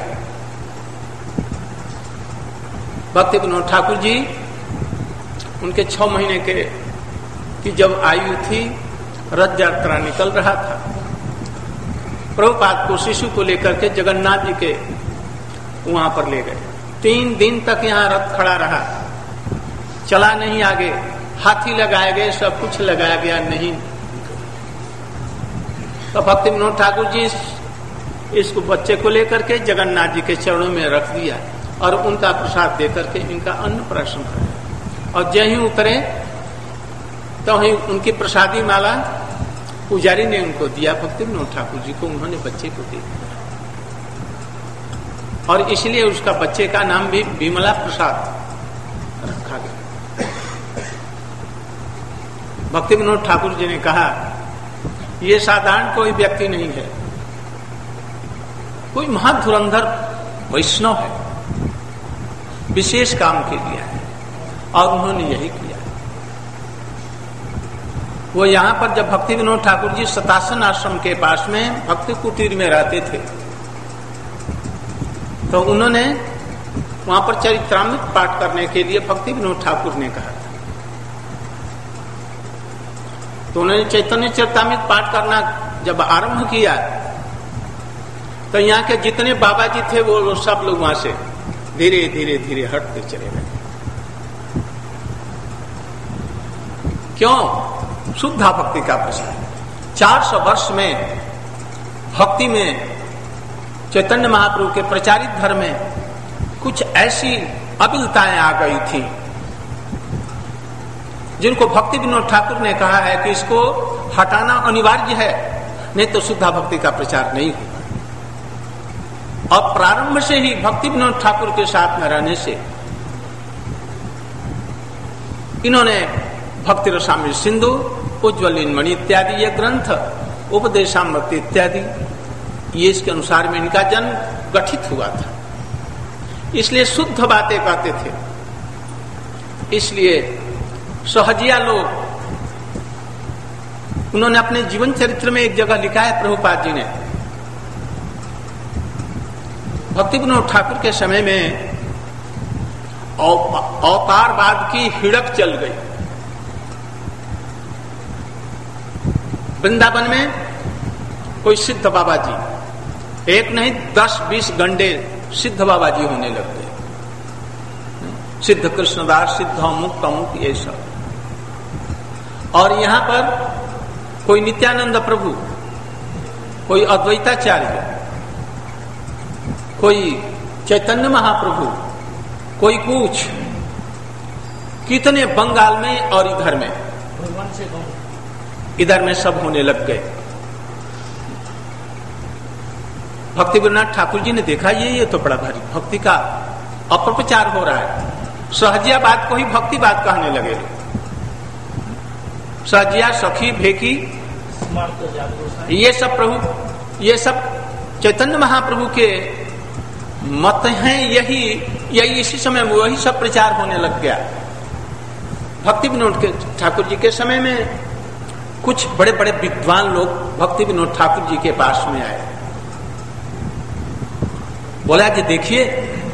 भक्ति विनोद ठाकुर जी, उनके छह महीने के की जब आयु थी, रथ यात्रा निकल रहा था। प्रभुपाद को शिशु को लेकर के जगन्नाथ जी के वहां पर ले गए। तीन दिन तक यहाँ रथ खड़ा रहा, चला नहीं आगे। हाथी लगाए गए, सब कुछ लगाया गया, नहीं। तो भक्ति विनोद ठाकुर जी इसको बच्चे को लेकर के जगन्नाथ जी के चरणों में रख दिया और उनका प्रसाद देकर के इनका अन्नप्राशन कराया। और जय ही उतरे तो ही उनकी प्रसादी माला पुजारी ने उनको दिया। भक्ति विनोद ठाकुर जी को उन्होंने बच्चे को दे दिया और इसलिए उसका बच्चे का नाम भी विमला प्रसाद रखा गया। भक्ति विनोद ठाकुर जी ने कहा, ये साधारण कोई व्यक्ति नहीं है, कोई महाधुरंधर वैष्णव है, विशेष काम के लिए है। और उन्होंने यही किया। वो यहां पर जब भक्ति विनोद ठाकुर जी सतासन आश्रम के पास में भक्ति कुटीर में रहते थे, तो उन्होंने वहां पर चरित्रामृत पाठ करने के लिए भक्ति विनोद ठाकुर ने कहा था। तो उन्होंने चैतन्य चरित्रामृत पाठ करना जब आरंभ किया, तो यहाँ के जितने बाबा जी थे वो सब लोग वहां से धीरे धीरे धीरे हटते चले गए। क्यों? शुद्धा भक्ति का प्रसार। चार सौ वर्ष में भक्ति में चैतन्य महाप्रभु के प्रचारित धर्म में कुछ ऐसी अबिलताएं आ गई थी जिनको भक्ति विनोद ठाकुर ने कहा है कि इसको हटाना अनिवार्य है, नहीं तो शुद्धा भक्ति का प्रचार नहीं होगा। और प्रारंभ से ही भक्ति विनोद ठाकुर के साथ में रहने से इन्होंने भक्ति रसामृत सिंधु, उज्ज्वलिन मणि इत्यादि ये ग्रंथ, उपदेशामृत इत्यादि, ये इसके अनुसार में इनका जन्म गठित हुआ था। इसलिए शुद्ध बातें कहते थे। इसलिए सहजिया लोग, उन्होंने अपने जीवन चरित्र में एक जगह लिखा है प्रभुपाद जी ने, भक्ति विनोद ठाकुर के समय में अवतारवाद की हिड़क चल गई। वृंदावन में कोई सिद्ध बाबा जी, एक नहीं दस बीस गंडे सिद्ध बाबा जी होने लग गए। सिद्ध कृष्णदास, सिद्ध अमुक अमुक, ये सब। और यहां पर कोई नित्यानंद प्रभु, कोई अद्वैताचार्य, कोई चैतन्य महाप्रभु, कोई कुछ, कितने बंगाल में और इधर में इधर में सब होने लग गए। भक्ति विनोद ठाकुर जी ने देखा ये ये तो बड़ा भारी भक्ति का अपप्रचार हो रहा है। सहजिया बात को ही भक्ति बात कहने लगे। सहजिया, सखी, भेकी, ये सब प्रभु, ये सब चैतन्य महाप्रभु के मत हैं। यही यही इसी समय वही सब प्रचार होने लग गया। भक्ति विनोद के ठाकुर जी के समय में कुछ बड़े बड़े विद्वान लोग भक्ति विनोद ठाकुर जी के पास में आए। बोला कि देखिए,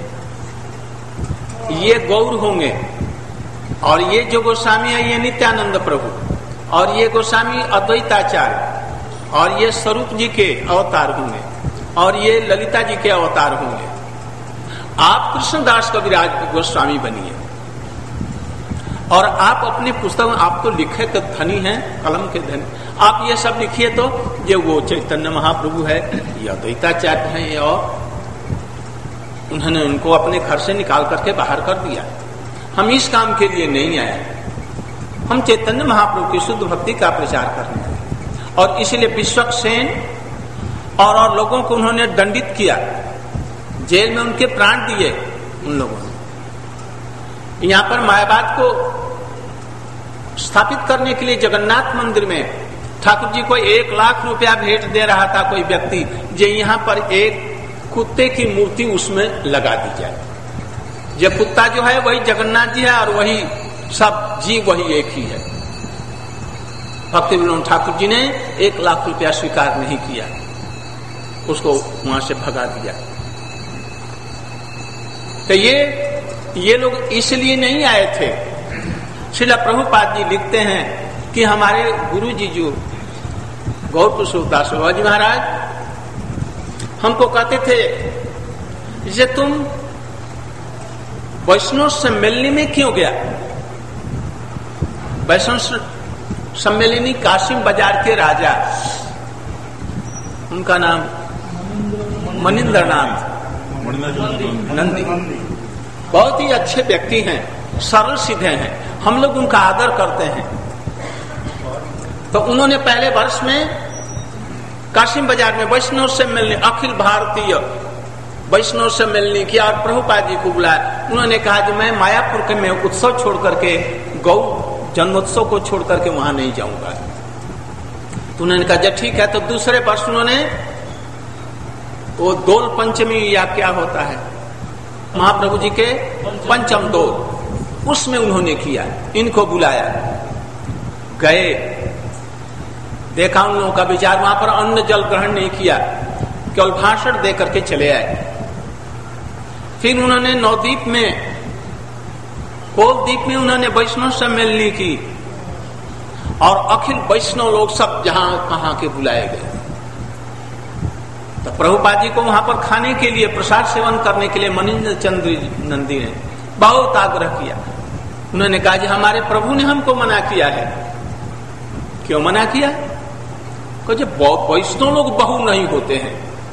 ये गौर होंगे और ये जो गोस्वामी है ये नित्यानंद प्रभु, और ये गोस्वामी अद्वैताचार्य, और ये स्वरूप जी के अवतार होंगे, और ये ललिता जी के अवतार होंगे। आप कृष्णदास कविराज गोस्वामी बनिए और आप अपनी पुस्तक, आप तो लिखे तो धनी हैं, कलम के धनी, आप ये सब लिखिए तो ये वो चैतन्य महाप्रभु है, ये अद्वैताचार्य है, और उन्होंने उनको अपने घर से निकाल करके बाहर कर दिया। हम इस काम के लिए नहीं आए, हम चैतन्य महाप्रभु की शुद्ध भक्ति का प्रचार करने आए। और इसलिए विश्वक्सेन और और लोगों को उन्होंने दंडित किया, जेल में उनके प्राण दिए उन लोगों ने। यहां पर मायावाद को स्थापित करने के लिए जगन्नाथ मंदिर में ठाकुर जी को एक लाख रुपया भेंट दे रहा था कोई व्यक्ति, जो यहाँ पर एक कुत्ते की मूर्ति उसमें लगा दी जाए। ये कुत्ता जो है वही जगन्नाथ जी है और वही सब जीव वही एक ही है। भक्ति विनोद ठाकुर जी ने एक लाख रुपया स्वीकार नहीं किया, उसको वहां से भगा दिया। तो ये ये लोग इसलिए नहीं आए थे। श्रील प्रभुपाद जी लिखते हैं कि हमारे गुरु जी जो गौर प्रसूरदास बाबा जी महाराज हमको कहते थे, जैसे तुम वैष्णव सम्मेलनी में क्यों गया? वैष्णव सम्मेलनी काशिम बाजार के राजा, उनका नाम मनिंद्र नाथ नंदी, बहुत ही अच्छे व्यक्ति हैं, सरल सीधे हैं, हम लोग उनका आदर करते हैं। तो उन्होंने पहले वर्ष में काशिम बाजार में वैष्णव सम्मेलनी, अखिल भारतीय वैष्णव सम्मेलनी किया और प्रभुपाद जी को बुलाया। उन्होंने कहा कि मैं मायापुर के में उत्सव छोड़ करके, गौ जन्मोत्सव को छोड़ करके वहां नहीं जाऊंगा। तो उन्होंने कहा ठीक है। तो दूसरे वर्ष उन्होंने वो दोल पंचमी या क्या होता है महाप्रभु जी के पंचम दोल, उसमें उन्होंने किया, इनको बुलाया, गए, देखा उन लोगों का विचार, वहां पर अन्न जल ग्रहण नहीं किया, केवल भाषण दे करके चले आए। फिर उन्होंने नवद्वीप में, कोलद्वीप में उन्होंने वैष्णव सम्मेलनी की और अखिल वैष्णव लोग सब जहां कहां के बुलाए गए। तो प्रभुपाद जी को वहां पर खाने के लिए, प्रसाद सेवन करने के लिए मनिंद्र चंद्र नंदी ने बहुत आग्रह किया। उन्होंने कहा जी हमारे प्रभु ने हमको मना किया है। क्यों मना किया? जब वैष्णव लोग बहु नहीं होते हैं।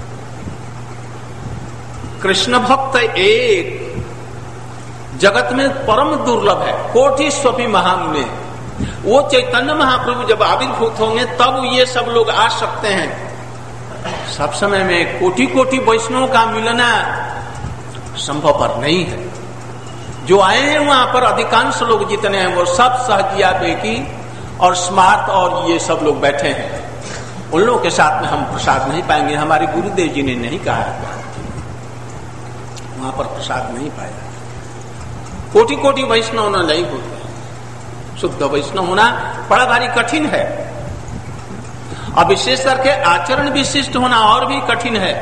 कृष्ण भक्त एक जगत में परम दुर्लभ है, कोटि स्वपी महामुने। वो चैतन्य महाप्रभु जब आविर्भूत होंगे तब ये सब लोग आ सकते हैं। सब समय में कोटि कोटि वैष्णव का मिलना संभव पर नहीं है। जो आए हैं वहां पर अधिकांश लोग जितने हैं वो सब सहजिया बेकी और स्मार्ट और ये सब लोग बैठे हैं। उन लोगों के साथ में हम प्रसाद नहीं पाएंगे। हमारे गुरुदेव जी ने नहीं कहा वहां पर प्रसाद नहीं पाया। कोटि कोटि वैष्णव न नहीं होते, शुद्ध वैष्णव होना बड़ा भारी कठिन है। और विशेष करके आचरण विशिष्ट होना और भी कठिन है।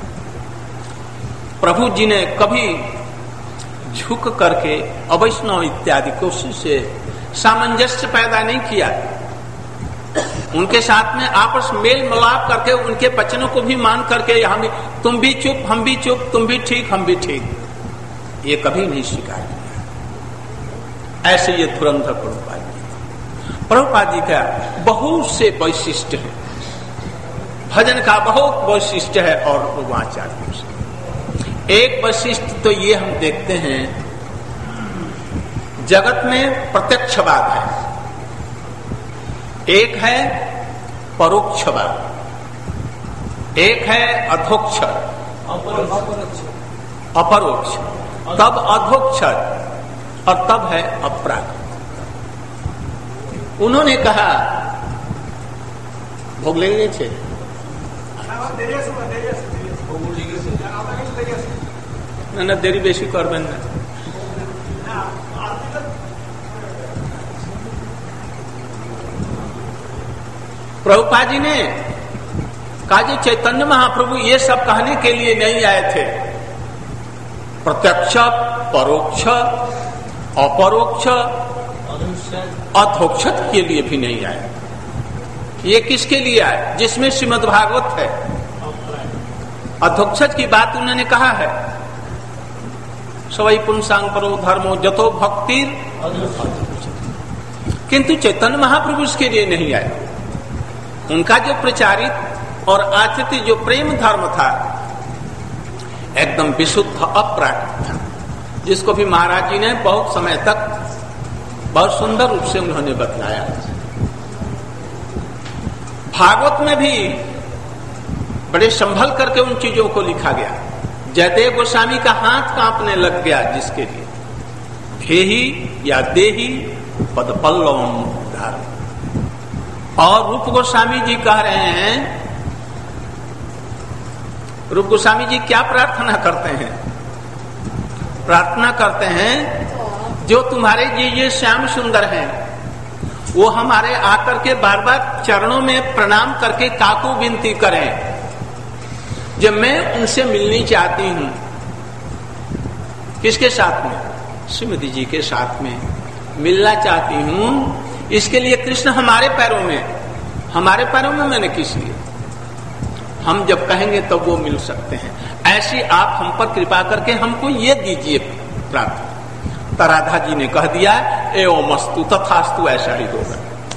प्रभु जी ने कभी झुक करके अवैष्णव इत्यादि कोशिश से सामंजस्य पैदा नहीं किया। उनके साथ में आपस मेल मिलाप करके उनके वचनों को भी मान करके हम भी, तुम भी चुप हम भी चुप, तुम भी ठीक हम भी ठीक, ये कभी नहीं स्वीकार किया। ऐसे ये धुरंधर प्रभुपाद जी। प्रभुपाद जी का बहुत से वैशिष्ट है, भजन का बहुत वैशिष्ट है। और आचार्यों से एक वैशिष्ट तो ये हम देखते हैं, जगत में प्रत्यक्षवाद है, एक है परोक्षवाद, एक है अधोक्षर अपरोक्ष, तब अधोक्षर और तब है अपराग। उन्होंने कहा भोग लेंगे छे ना देरी बेसी करबेन ना। प्रभुपाद जी ने कहा जी चैतन्य महाप्रभु ये सब कहने के लिए नहीं आए थे। प्रत्यक्ष, परोक्ष, अपरोक्ष, अधोक्षत के लिए भी नहीं आए। ये किसके लिए आए? जिसमें श्रीमद् भागवत है। अधोक्षत की बात उन्होंने कहा है, सवै पुंसांग परो धर्मो जतो भक्तिर, किंतु चैतन्य महाप्रभु इसके लिए नहीं आए। उनका जो प्रचारित और आचरित जो प्रेम धर्म था एकदम विशुद्ध अपराकृत था, जिसको भी महाराज जी ने बहुत समय तक बहुत सुंदर रूप से उन्होंने बतलाया। भागवत में भी बड़े संभल करके उन चीजों को लिखा गया। जयदेव गोस्वामी का हाथ कांपने लग गया जिसके लिए, धेही या देही पद पल्लवम धारण। और रूप गोस्वामी जी कह रहे हैं, रूप गोस्वामी जी क्या प्रार्थना करते हैं? प्रार्थना करते हैं जो तुम्हारे ये ये श्याम सुंदर हैं वो हमारे आकर के बार बार चरणों में प्रणाम करके काको विनती करें, जब मैं उनसे मिलनी चाहती हूं। किसके साथ में? श्रीमती जी के साथ में मिलना चाहती हूं। इसके लिए कृष्ण हमारे पैरों में, हमारे पैरों में मैंने किस लिए? हम जब कहेंगे तब तो वो मिल सकते हैं। ऐसी आप हम पर कृपा करके हमको ये दीजिए प्रार्थना। तो राधा जी ने कह दिया एवं मस्तु तथास्तु, ऐसा ही होगा।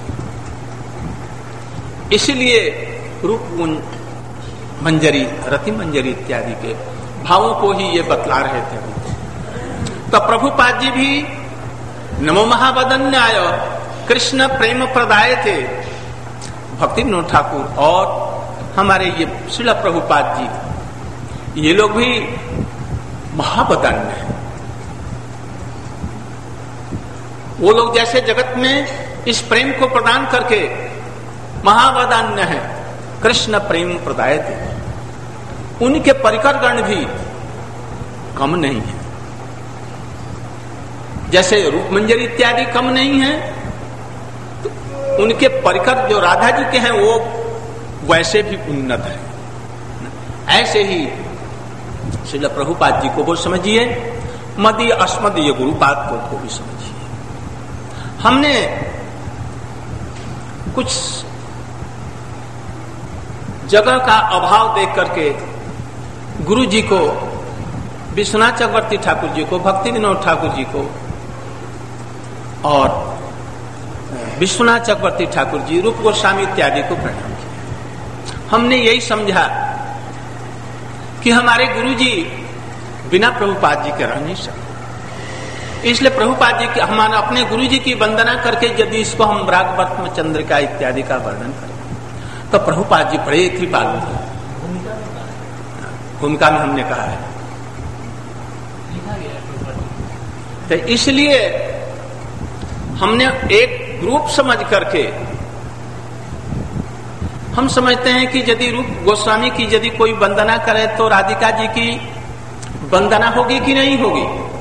इसलिए रूप मंजरी, रति मंजरी इत्यादि के भावों को ही ये बतला रहे थे। तो प्रभुपाद जी भी नमो महावदन्याय कृष्ण प्रेम प्रदाय थे। भक्ति विनोद ठाकुर और हमारे ये श्रील प्रभुपाद जी, ये लोग भी महावदान्य हैं। वो लोग जैसे जगत में इस प्रेम को प्रदान करके महावदान्य है, कृष्ण प्रेम प्रदाय थे, उनके परिकर गण भी कम नहीं है। जैसे रूप मंजरी इत्यादि कम नहीं है, तो उनके परिकर जो राधा जी के हैं वो वैसे भी उन्नत है। ऐसे ही श्रील प्रभुपाद जी को वो समझिए, मदीय अस्मदीय गुरुपाद को, को भी समझिए। हमने कुछ जगह का अभाव देख करके गुरु जी को, विश्वनाथ चक्रवर्ती ठाकुर जी को, भक्ति विनोद ठाकुर जी को और विश्वनाथ चक्रवर्ती ठाकुर जी, रूप गोस्वामी इत्यादि को प्रणाम किया। हमने यही समझा कि हमारे गुरु जी बिना प्रभुपाद जी के रह नहीं सकते, इसलिए प्रभुपाद जी के, हमारे अपने गुरु जी की वंदना करके यदि इसको हम रागवर्त्म चंद्रिका इत्यादि का वर्णन करें तो प्रभुपाद जी बड़े कृपालु हैं। भूमिका में हमने कहा है, तो इसलिए हमने एक ग्रुप समझ करके हम समझते हैं कि यदि रूप गोस्वामी की यदि कोई वंदना करे तो राधिका जी की वंदना होगी कि नहीं होगी।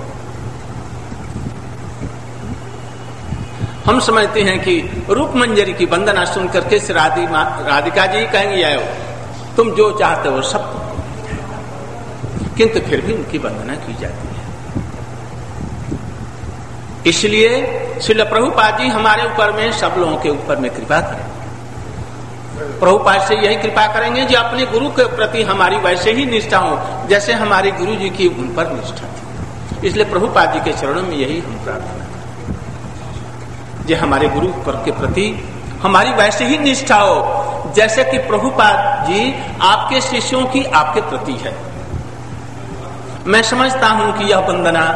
हम समझते हैं कि रूप मंजरी की वंदना सुन करके राधि राधिका जी कहेंगे आयो तुम जो चाहते हो सब तुम, किंतु फिर भी उनकी वंदना की जाती है। इसलिए श्रील प्रभुपाद जी हमारे ऊपर में, सब लोगों के ऊपर में कृपा करें। प्रभुपाद से यही कृपा करेंगे जो अपने गुरु के प्रति हमारी वैसे ही निष्ठा हो जैसे हमारे गुरु जी की उन पर निष्ठा थी। इसलिए प्रभुपाद जी के चरणों में यही हम प्रार्थना करें, जो हमारे गुरु के प्रति हमारी वैसे ही निष्ठा हो जैसे कि प्रभुपाद जी आपके शिष्यों की आपके प्रति है। मैं समझता हूं कि यह वंदना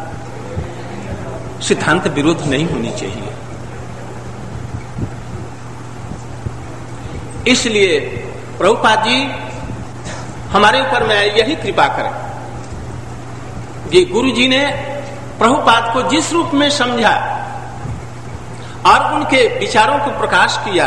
सिद्धांत विरुद्ध नहीं होनी चाहिए। इसलिए प्रभुपाद जी हमारे ऊपर में यही कृपा करें कि गुरु जी ने प्रभुपाद को जिस रूप में समझा और उनके विचारों को प्रकाश किया,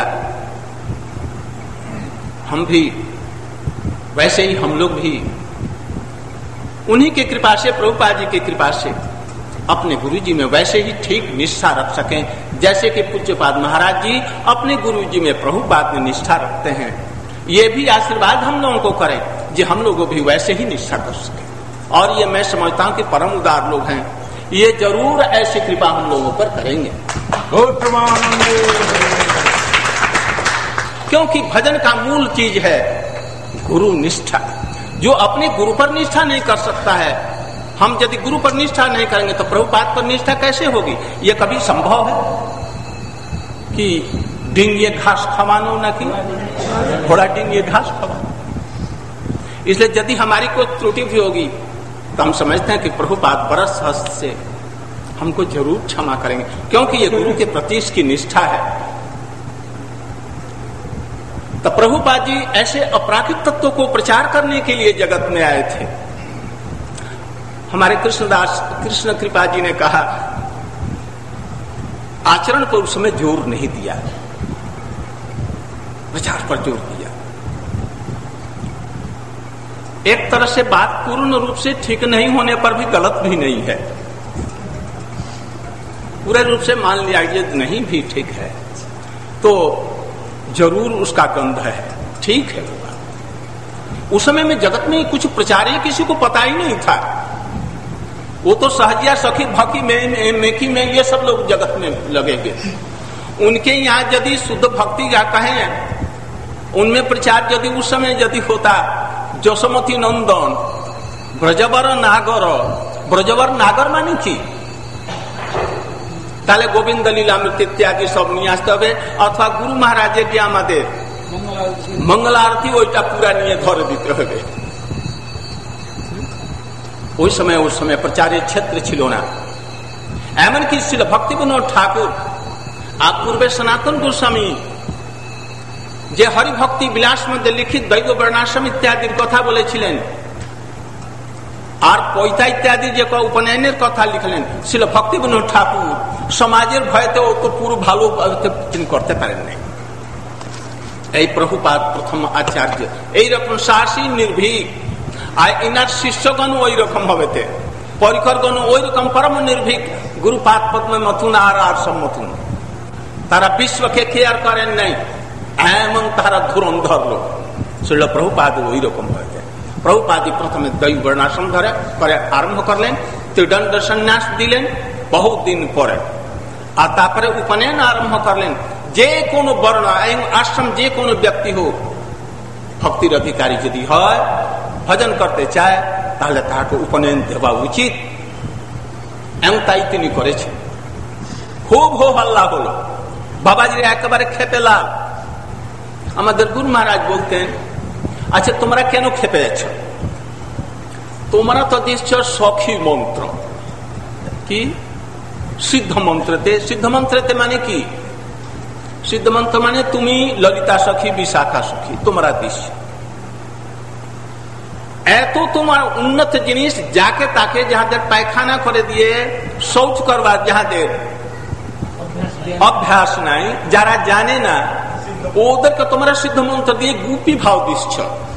हम भी वैसे ही, हम लोग भी उन्हीं के कृपा से, प्रभुपाद जी की कृपा से अपने गुरु जी में वैसे ही ठीक निष्ठा रख सकें जैसे कि पूज्यपाद महाराज जी अपने गुरु जी में प्रभुपाद में निष्ठा रखते हैं। ये भी आशीर्वाद हम लोगों को करें कि हम लोग भी वैसे ही निष्ठा कर सकें। और ये मैं समझता हूं कि परम उदार लोग हैं, ये जरूर ऐसी कृपा हम लोगों पर करेंगे। क्योंकि भजन का मूल चीज है गुरु निष्ठा। जो अपने गुरु पर निष्ठा नहीं कर सकता है, हम यदि गुरु पर निष्ठा नहीं करेंगे तो प्रभुपाद पर निष्ठा कैसे होगी। ये कभी संभव है कि डिंगे घास खवानो न कि घोड़ा डिंगे घास खवानो। इसलिए यदि हमारी कोई त्रुटि भी होगी तो हम समझते हैं कि प्रभुपाद बरस हस्त से हमको जरूर क्षमा करेंगे, क्योंकि ये गुरु के प्रति इसकी निष्ठा है। तो प्रभुपाद जी ऐसे अपराकृत तत्वों को प्रचार करने के लिए जगत में आए थे। हमारे कृष्णदास कृष्ण कृपा जी ने कहा, आचरण पर उस समय जोर नहीं दिया, विचार पर जोर दिया। एक तरह से बात पूर्ण रूप से ठीक नहीं होने पर भी गलत भी नहीं है, पूरे रूप से मान लिया ये नहीं भी ठीक है तो जरूर उसका गंध है, ठीक है। उस समय में जगत में कुछ प्रचार ही किसी को पता ही नहीं था। वो तो सहजिया सखी भक्ति में मेकी में ये सब लोग जगत में लगे हुए। उनके यहाँ यदि शुद्ध भक्ति क्या कहें, उनमें प्रचार यदि उस समय यदि होता, जसमती नंदन ब्रजवर नागर, ब्रजवर नागर मानी की ताले गोविंद लीलामृत इत्यादि सब नियास्त হবে অথবা গুরু মহারাজের যে আমাদের মঙ্গল আরতি ওইটা পুরা নিয়ে ধরে দিতে হবে। ওই সময় ওই সময় প্রচারের ক্ষেত্র ছিল না। এমনকি ছিল ভক্তিবিনোদ ঠাকুর আর পূর্বে সনাতন গোস্বামী যে হরিভক্তি বিলাস মধ্যে লিখিত দৈব বর্ণাশ্রম ইত্যাদির কথা বলেছিলেন আর পৈতা ইত্যাদি যে উপনয়নের কথা লিখলেন, ছিল ভক্তিবিনোদ ঠাকুর সমাজের ভয়তে ও তো পুরো ভালো তিনি করতে পারেন নাই। এই প্রভুপাদ প্রথম আচার্য এইরকম সাহসী নির্ভীক আর ইনার শিষ্যগণ ওই রকম হবে। পরিকরগণ ওই রকম পরম নির্ভীক গুরুপাদ পদ্মে মথুন আর আর সব মথুন, তারা বিশ্বকে কেয়ার করেন নাই, এমন তারা ধুরন্ধর লোক। সেটা প্রভুপাদ ওই রকম হয়ে যায়। প্রভুপাদি প্রথমে দৈব বর্ণাশ্রম ধরে করে আরম্ভ করলেন, ত্রিদণ্ড সন্ন্যাস দিলেন বহুদিন পরে, আর তারপরে উপনয়ন আরম্ভ করলেন। যে কোনো বর্ণ এবং আশ্রম যে কোনো ব্যক্তি হোক, ভক্তির অধিকারী যদি হয়, ভজন করতে চায়, তাহলে তাকে উপনয়ন দেওয়া উচিত, এবং তাই তিনি করেছেন। খুব হো হল্লা হলো, বাবাজি একেবারে খেপে লাল। আমাদের গুরু মহারাজ বলতেন, আচ্ছা তোমরা কেন খেপে যাচ্ছ? তোমরা তো দিচ্ছ সখী মন্ত্র, কি সিদ্ধ মন্ত্রতে। সিদ্ধ মন্ত্রতে মানে কি? সিদ্ধ মন্ত্র মানে তুমি ললিতা সখী, বিশাখা সখী, তোমরা দিচ্ছ। এত তোমার উন্নত জিনিস, যাকে তাকে যাহাদের পায়খানা করে দিয়ে শৌচ করবার যাহাদের অভ্যাস নাই, যারা জানে না, ওদেরকে তোমরা সিদ্ধ মন্ত্র দিয়ে গুপি ভাব দিচ্ছ।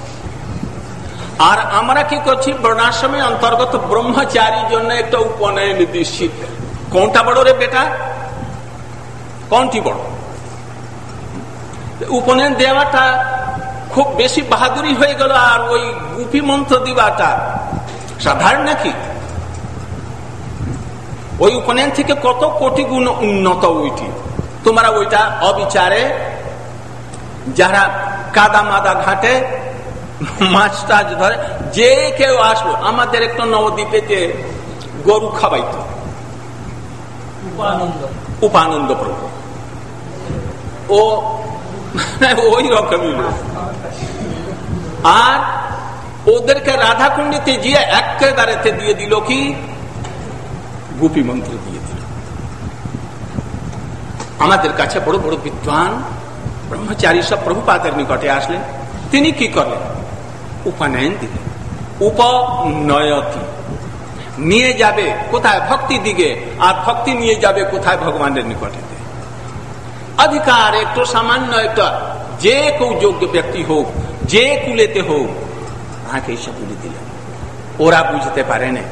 আর আমরা কি করছি? বর্ণাশ্রমের অন্তর্গত ব্রহ্মচারীর জন্য একটা উপনয়ন দিচ্ছি। কোনটা বড় রে বেটা? কোনটি বড়? উপনয়ন দেওয়াটা খুব বেশি বাহাদুরি হয়ে গেল, আর ওই গুপি মন্ত্র দিবাটা সাধারণ নাকি? ওই উপনয়ন থেকে কত কোটি গুণ উন্নত ওইটি। তোমরা ওইটা অবিচারে, যারা কাদা মাদা ঘাটে মাছ টাছ ধরে, যে কেউ আসলো, আমাদের একটু নবদ্বীপে গরু খাওয়াইত উপানন্দ প্রভু, ও ওই রকমই লোক। আর ওদেরকে রাধাকুণ্ডীতে গিয়ে একেবারেতে দিয়ে দিল কি? গোপী মন্ত্র দিয়ে দিল। আমাদের কাছে বড় বড় বিদ্বান ব্রহ্মচারী সব প্রভুপাদের নিকটে আসলেন। তিনি কি করলেন? উপনয়ন দিলেন। উপনয়তি, নিয়ে যাবে কোথায়? ভক্তি দিকে। আর ভক্তি নিয়ে যাবে কোথায়? ভগবানের নিকটে। অধিকার একটু সামান্য একটা, যে কেউ যোগ্য ব্যক্তি হোক, যে কুলেতে হোক, তাকে এইসব বলে দিলেন। ওরা বুঝতে পারে না।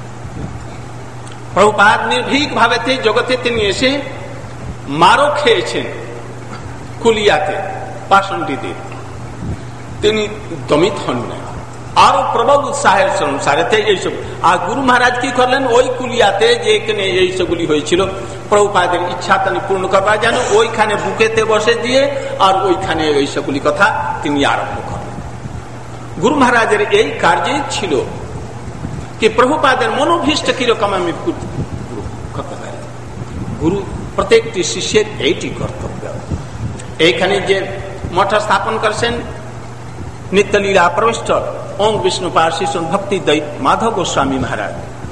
প্রভুপাদ নির্ভীক ভাবে জগতে তিনি এসে মারো খেয়েছেন কুলিয়াতে, পাষণ্ডিতে। তিনি দমিত হন না, আরো প্রবল উৎসাহের সংসারেতে এইসব। আর গুরু মহারাজ কি করলেন? ওই কুলিয়াতে যেখানে এইসবগুলি হয়েছিল, প্রভুপাদের ইচ্ছা তিনি পূর্ণ করবার যেন ওইখানে বুকেতে বসে দিয়ে, আর ওইখানে এইসবগুলি কথা তিনি আরম্ভ করলেন। গুরু মহারাজের এই কার্যই ছিল কি প্রভুপাদের মনোভীষ্ট কিরকম আমি করতে পারি। গুরু প্রত্যেকটি শিষ্যের এইটি কর্তব্য। এইখানে যে মঠ স্থাপন করছেন নিত্যলীলা প্রবিষ্ট ওম বিষ্ণুপাদ শিষ্য ভক্তি দৈত মাধব গোস্বামী মহারাজ,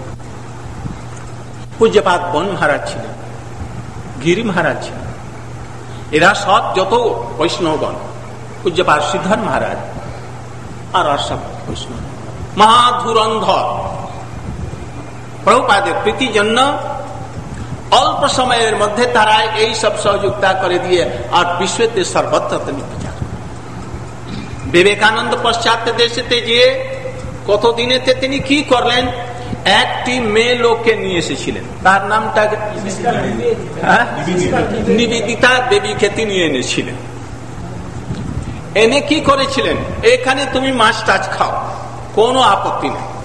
পূজ্যপাদ বন মহারাজ ছিলেন, গিরি মহারাজ ছিলেন। এরা সব যত বৈষ্ণবগণ, পূজ্যপাদ সিদ্ধর মহারাজ আর সব বৈষ্ণব মহাধুরন্ধর, প্রভুপাদের প্রীতির জন্য অল্প সময়ের মধ্যে তারা এই সব সহযোগিতা করে দিয়ে আর বিশ্বেতে সর্বত্র তিনি প্রচার। বিবেকানন্দ পশ্চাৎ দেশেতে গিয়ে কত দিনেতে তিনি কি করলেন? একটি মেয়ে লোককে নিয়ে এসেছিলেন, তার নামটা নিবেদিতা দেবীকে তিনি এনেছিলেন। এনে কি করেছিলেন? এখানে তুমি মাছ টাছ খাও, কোনো আপত্তি নেই।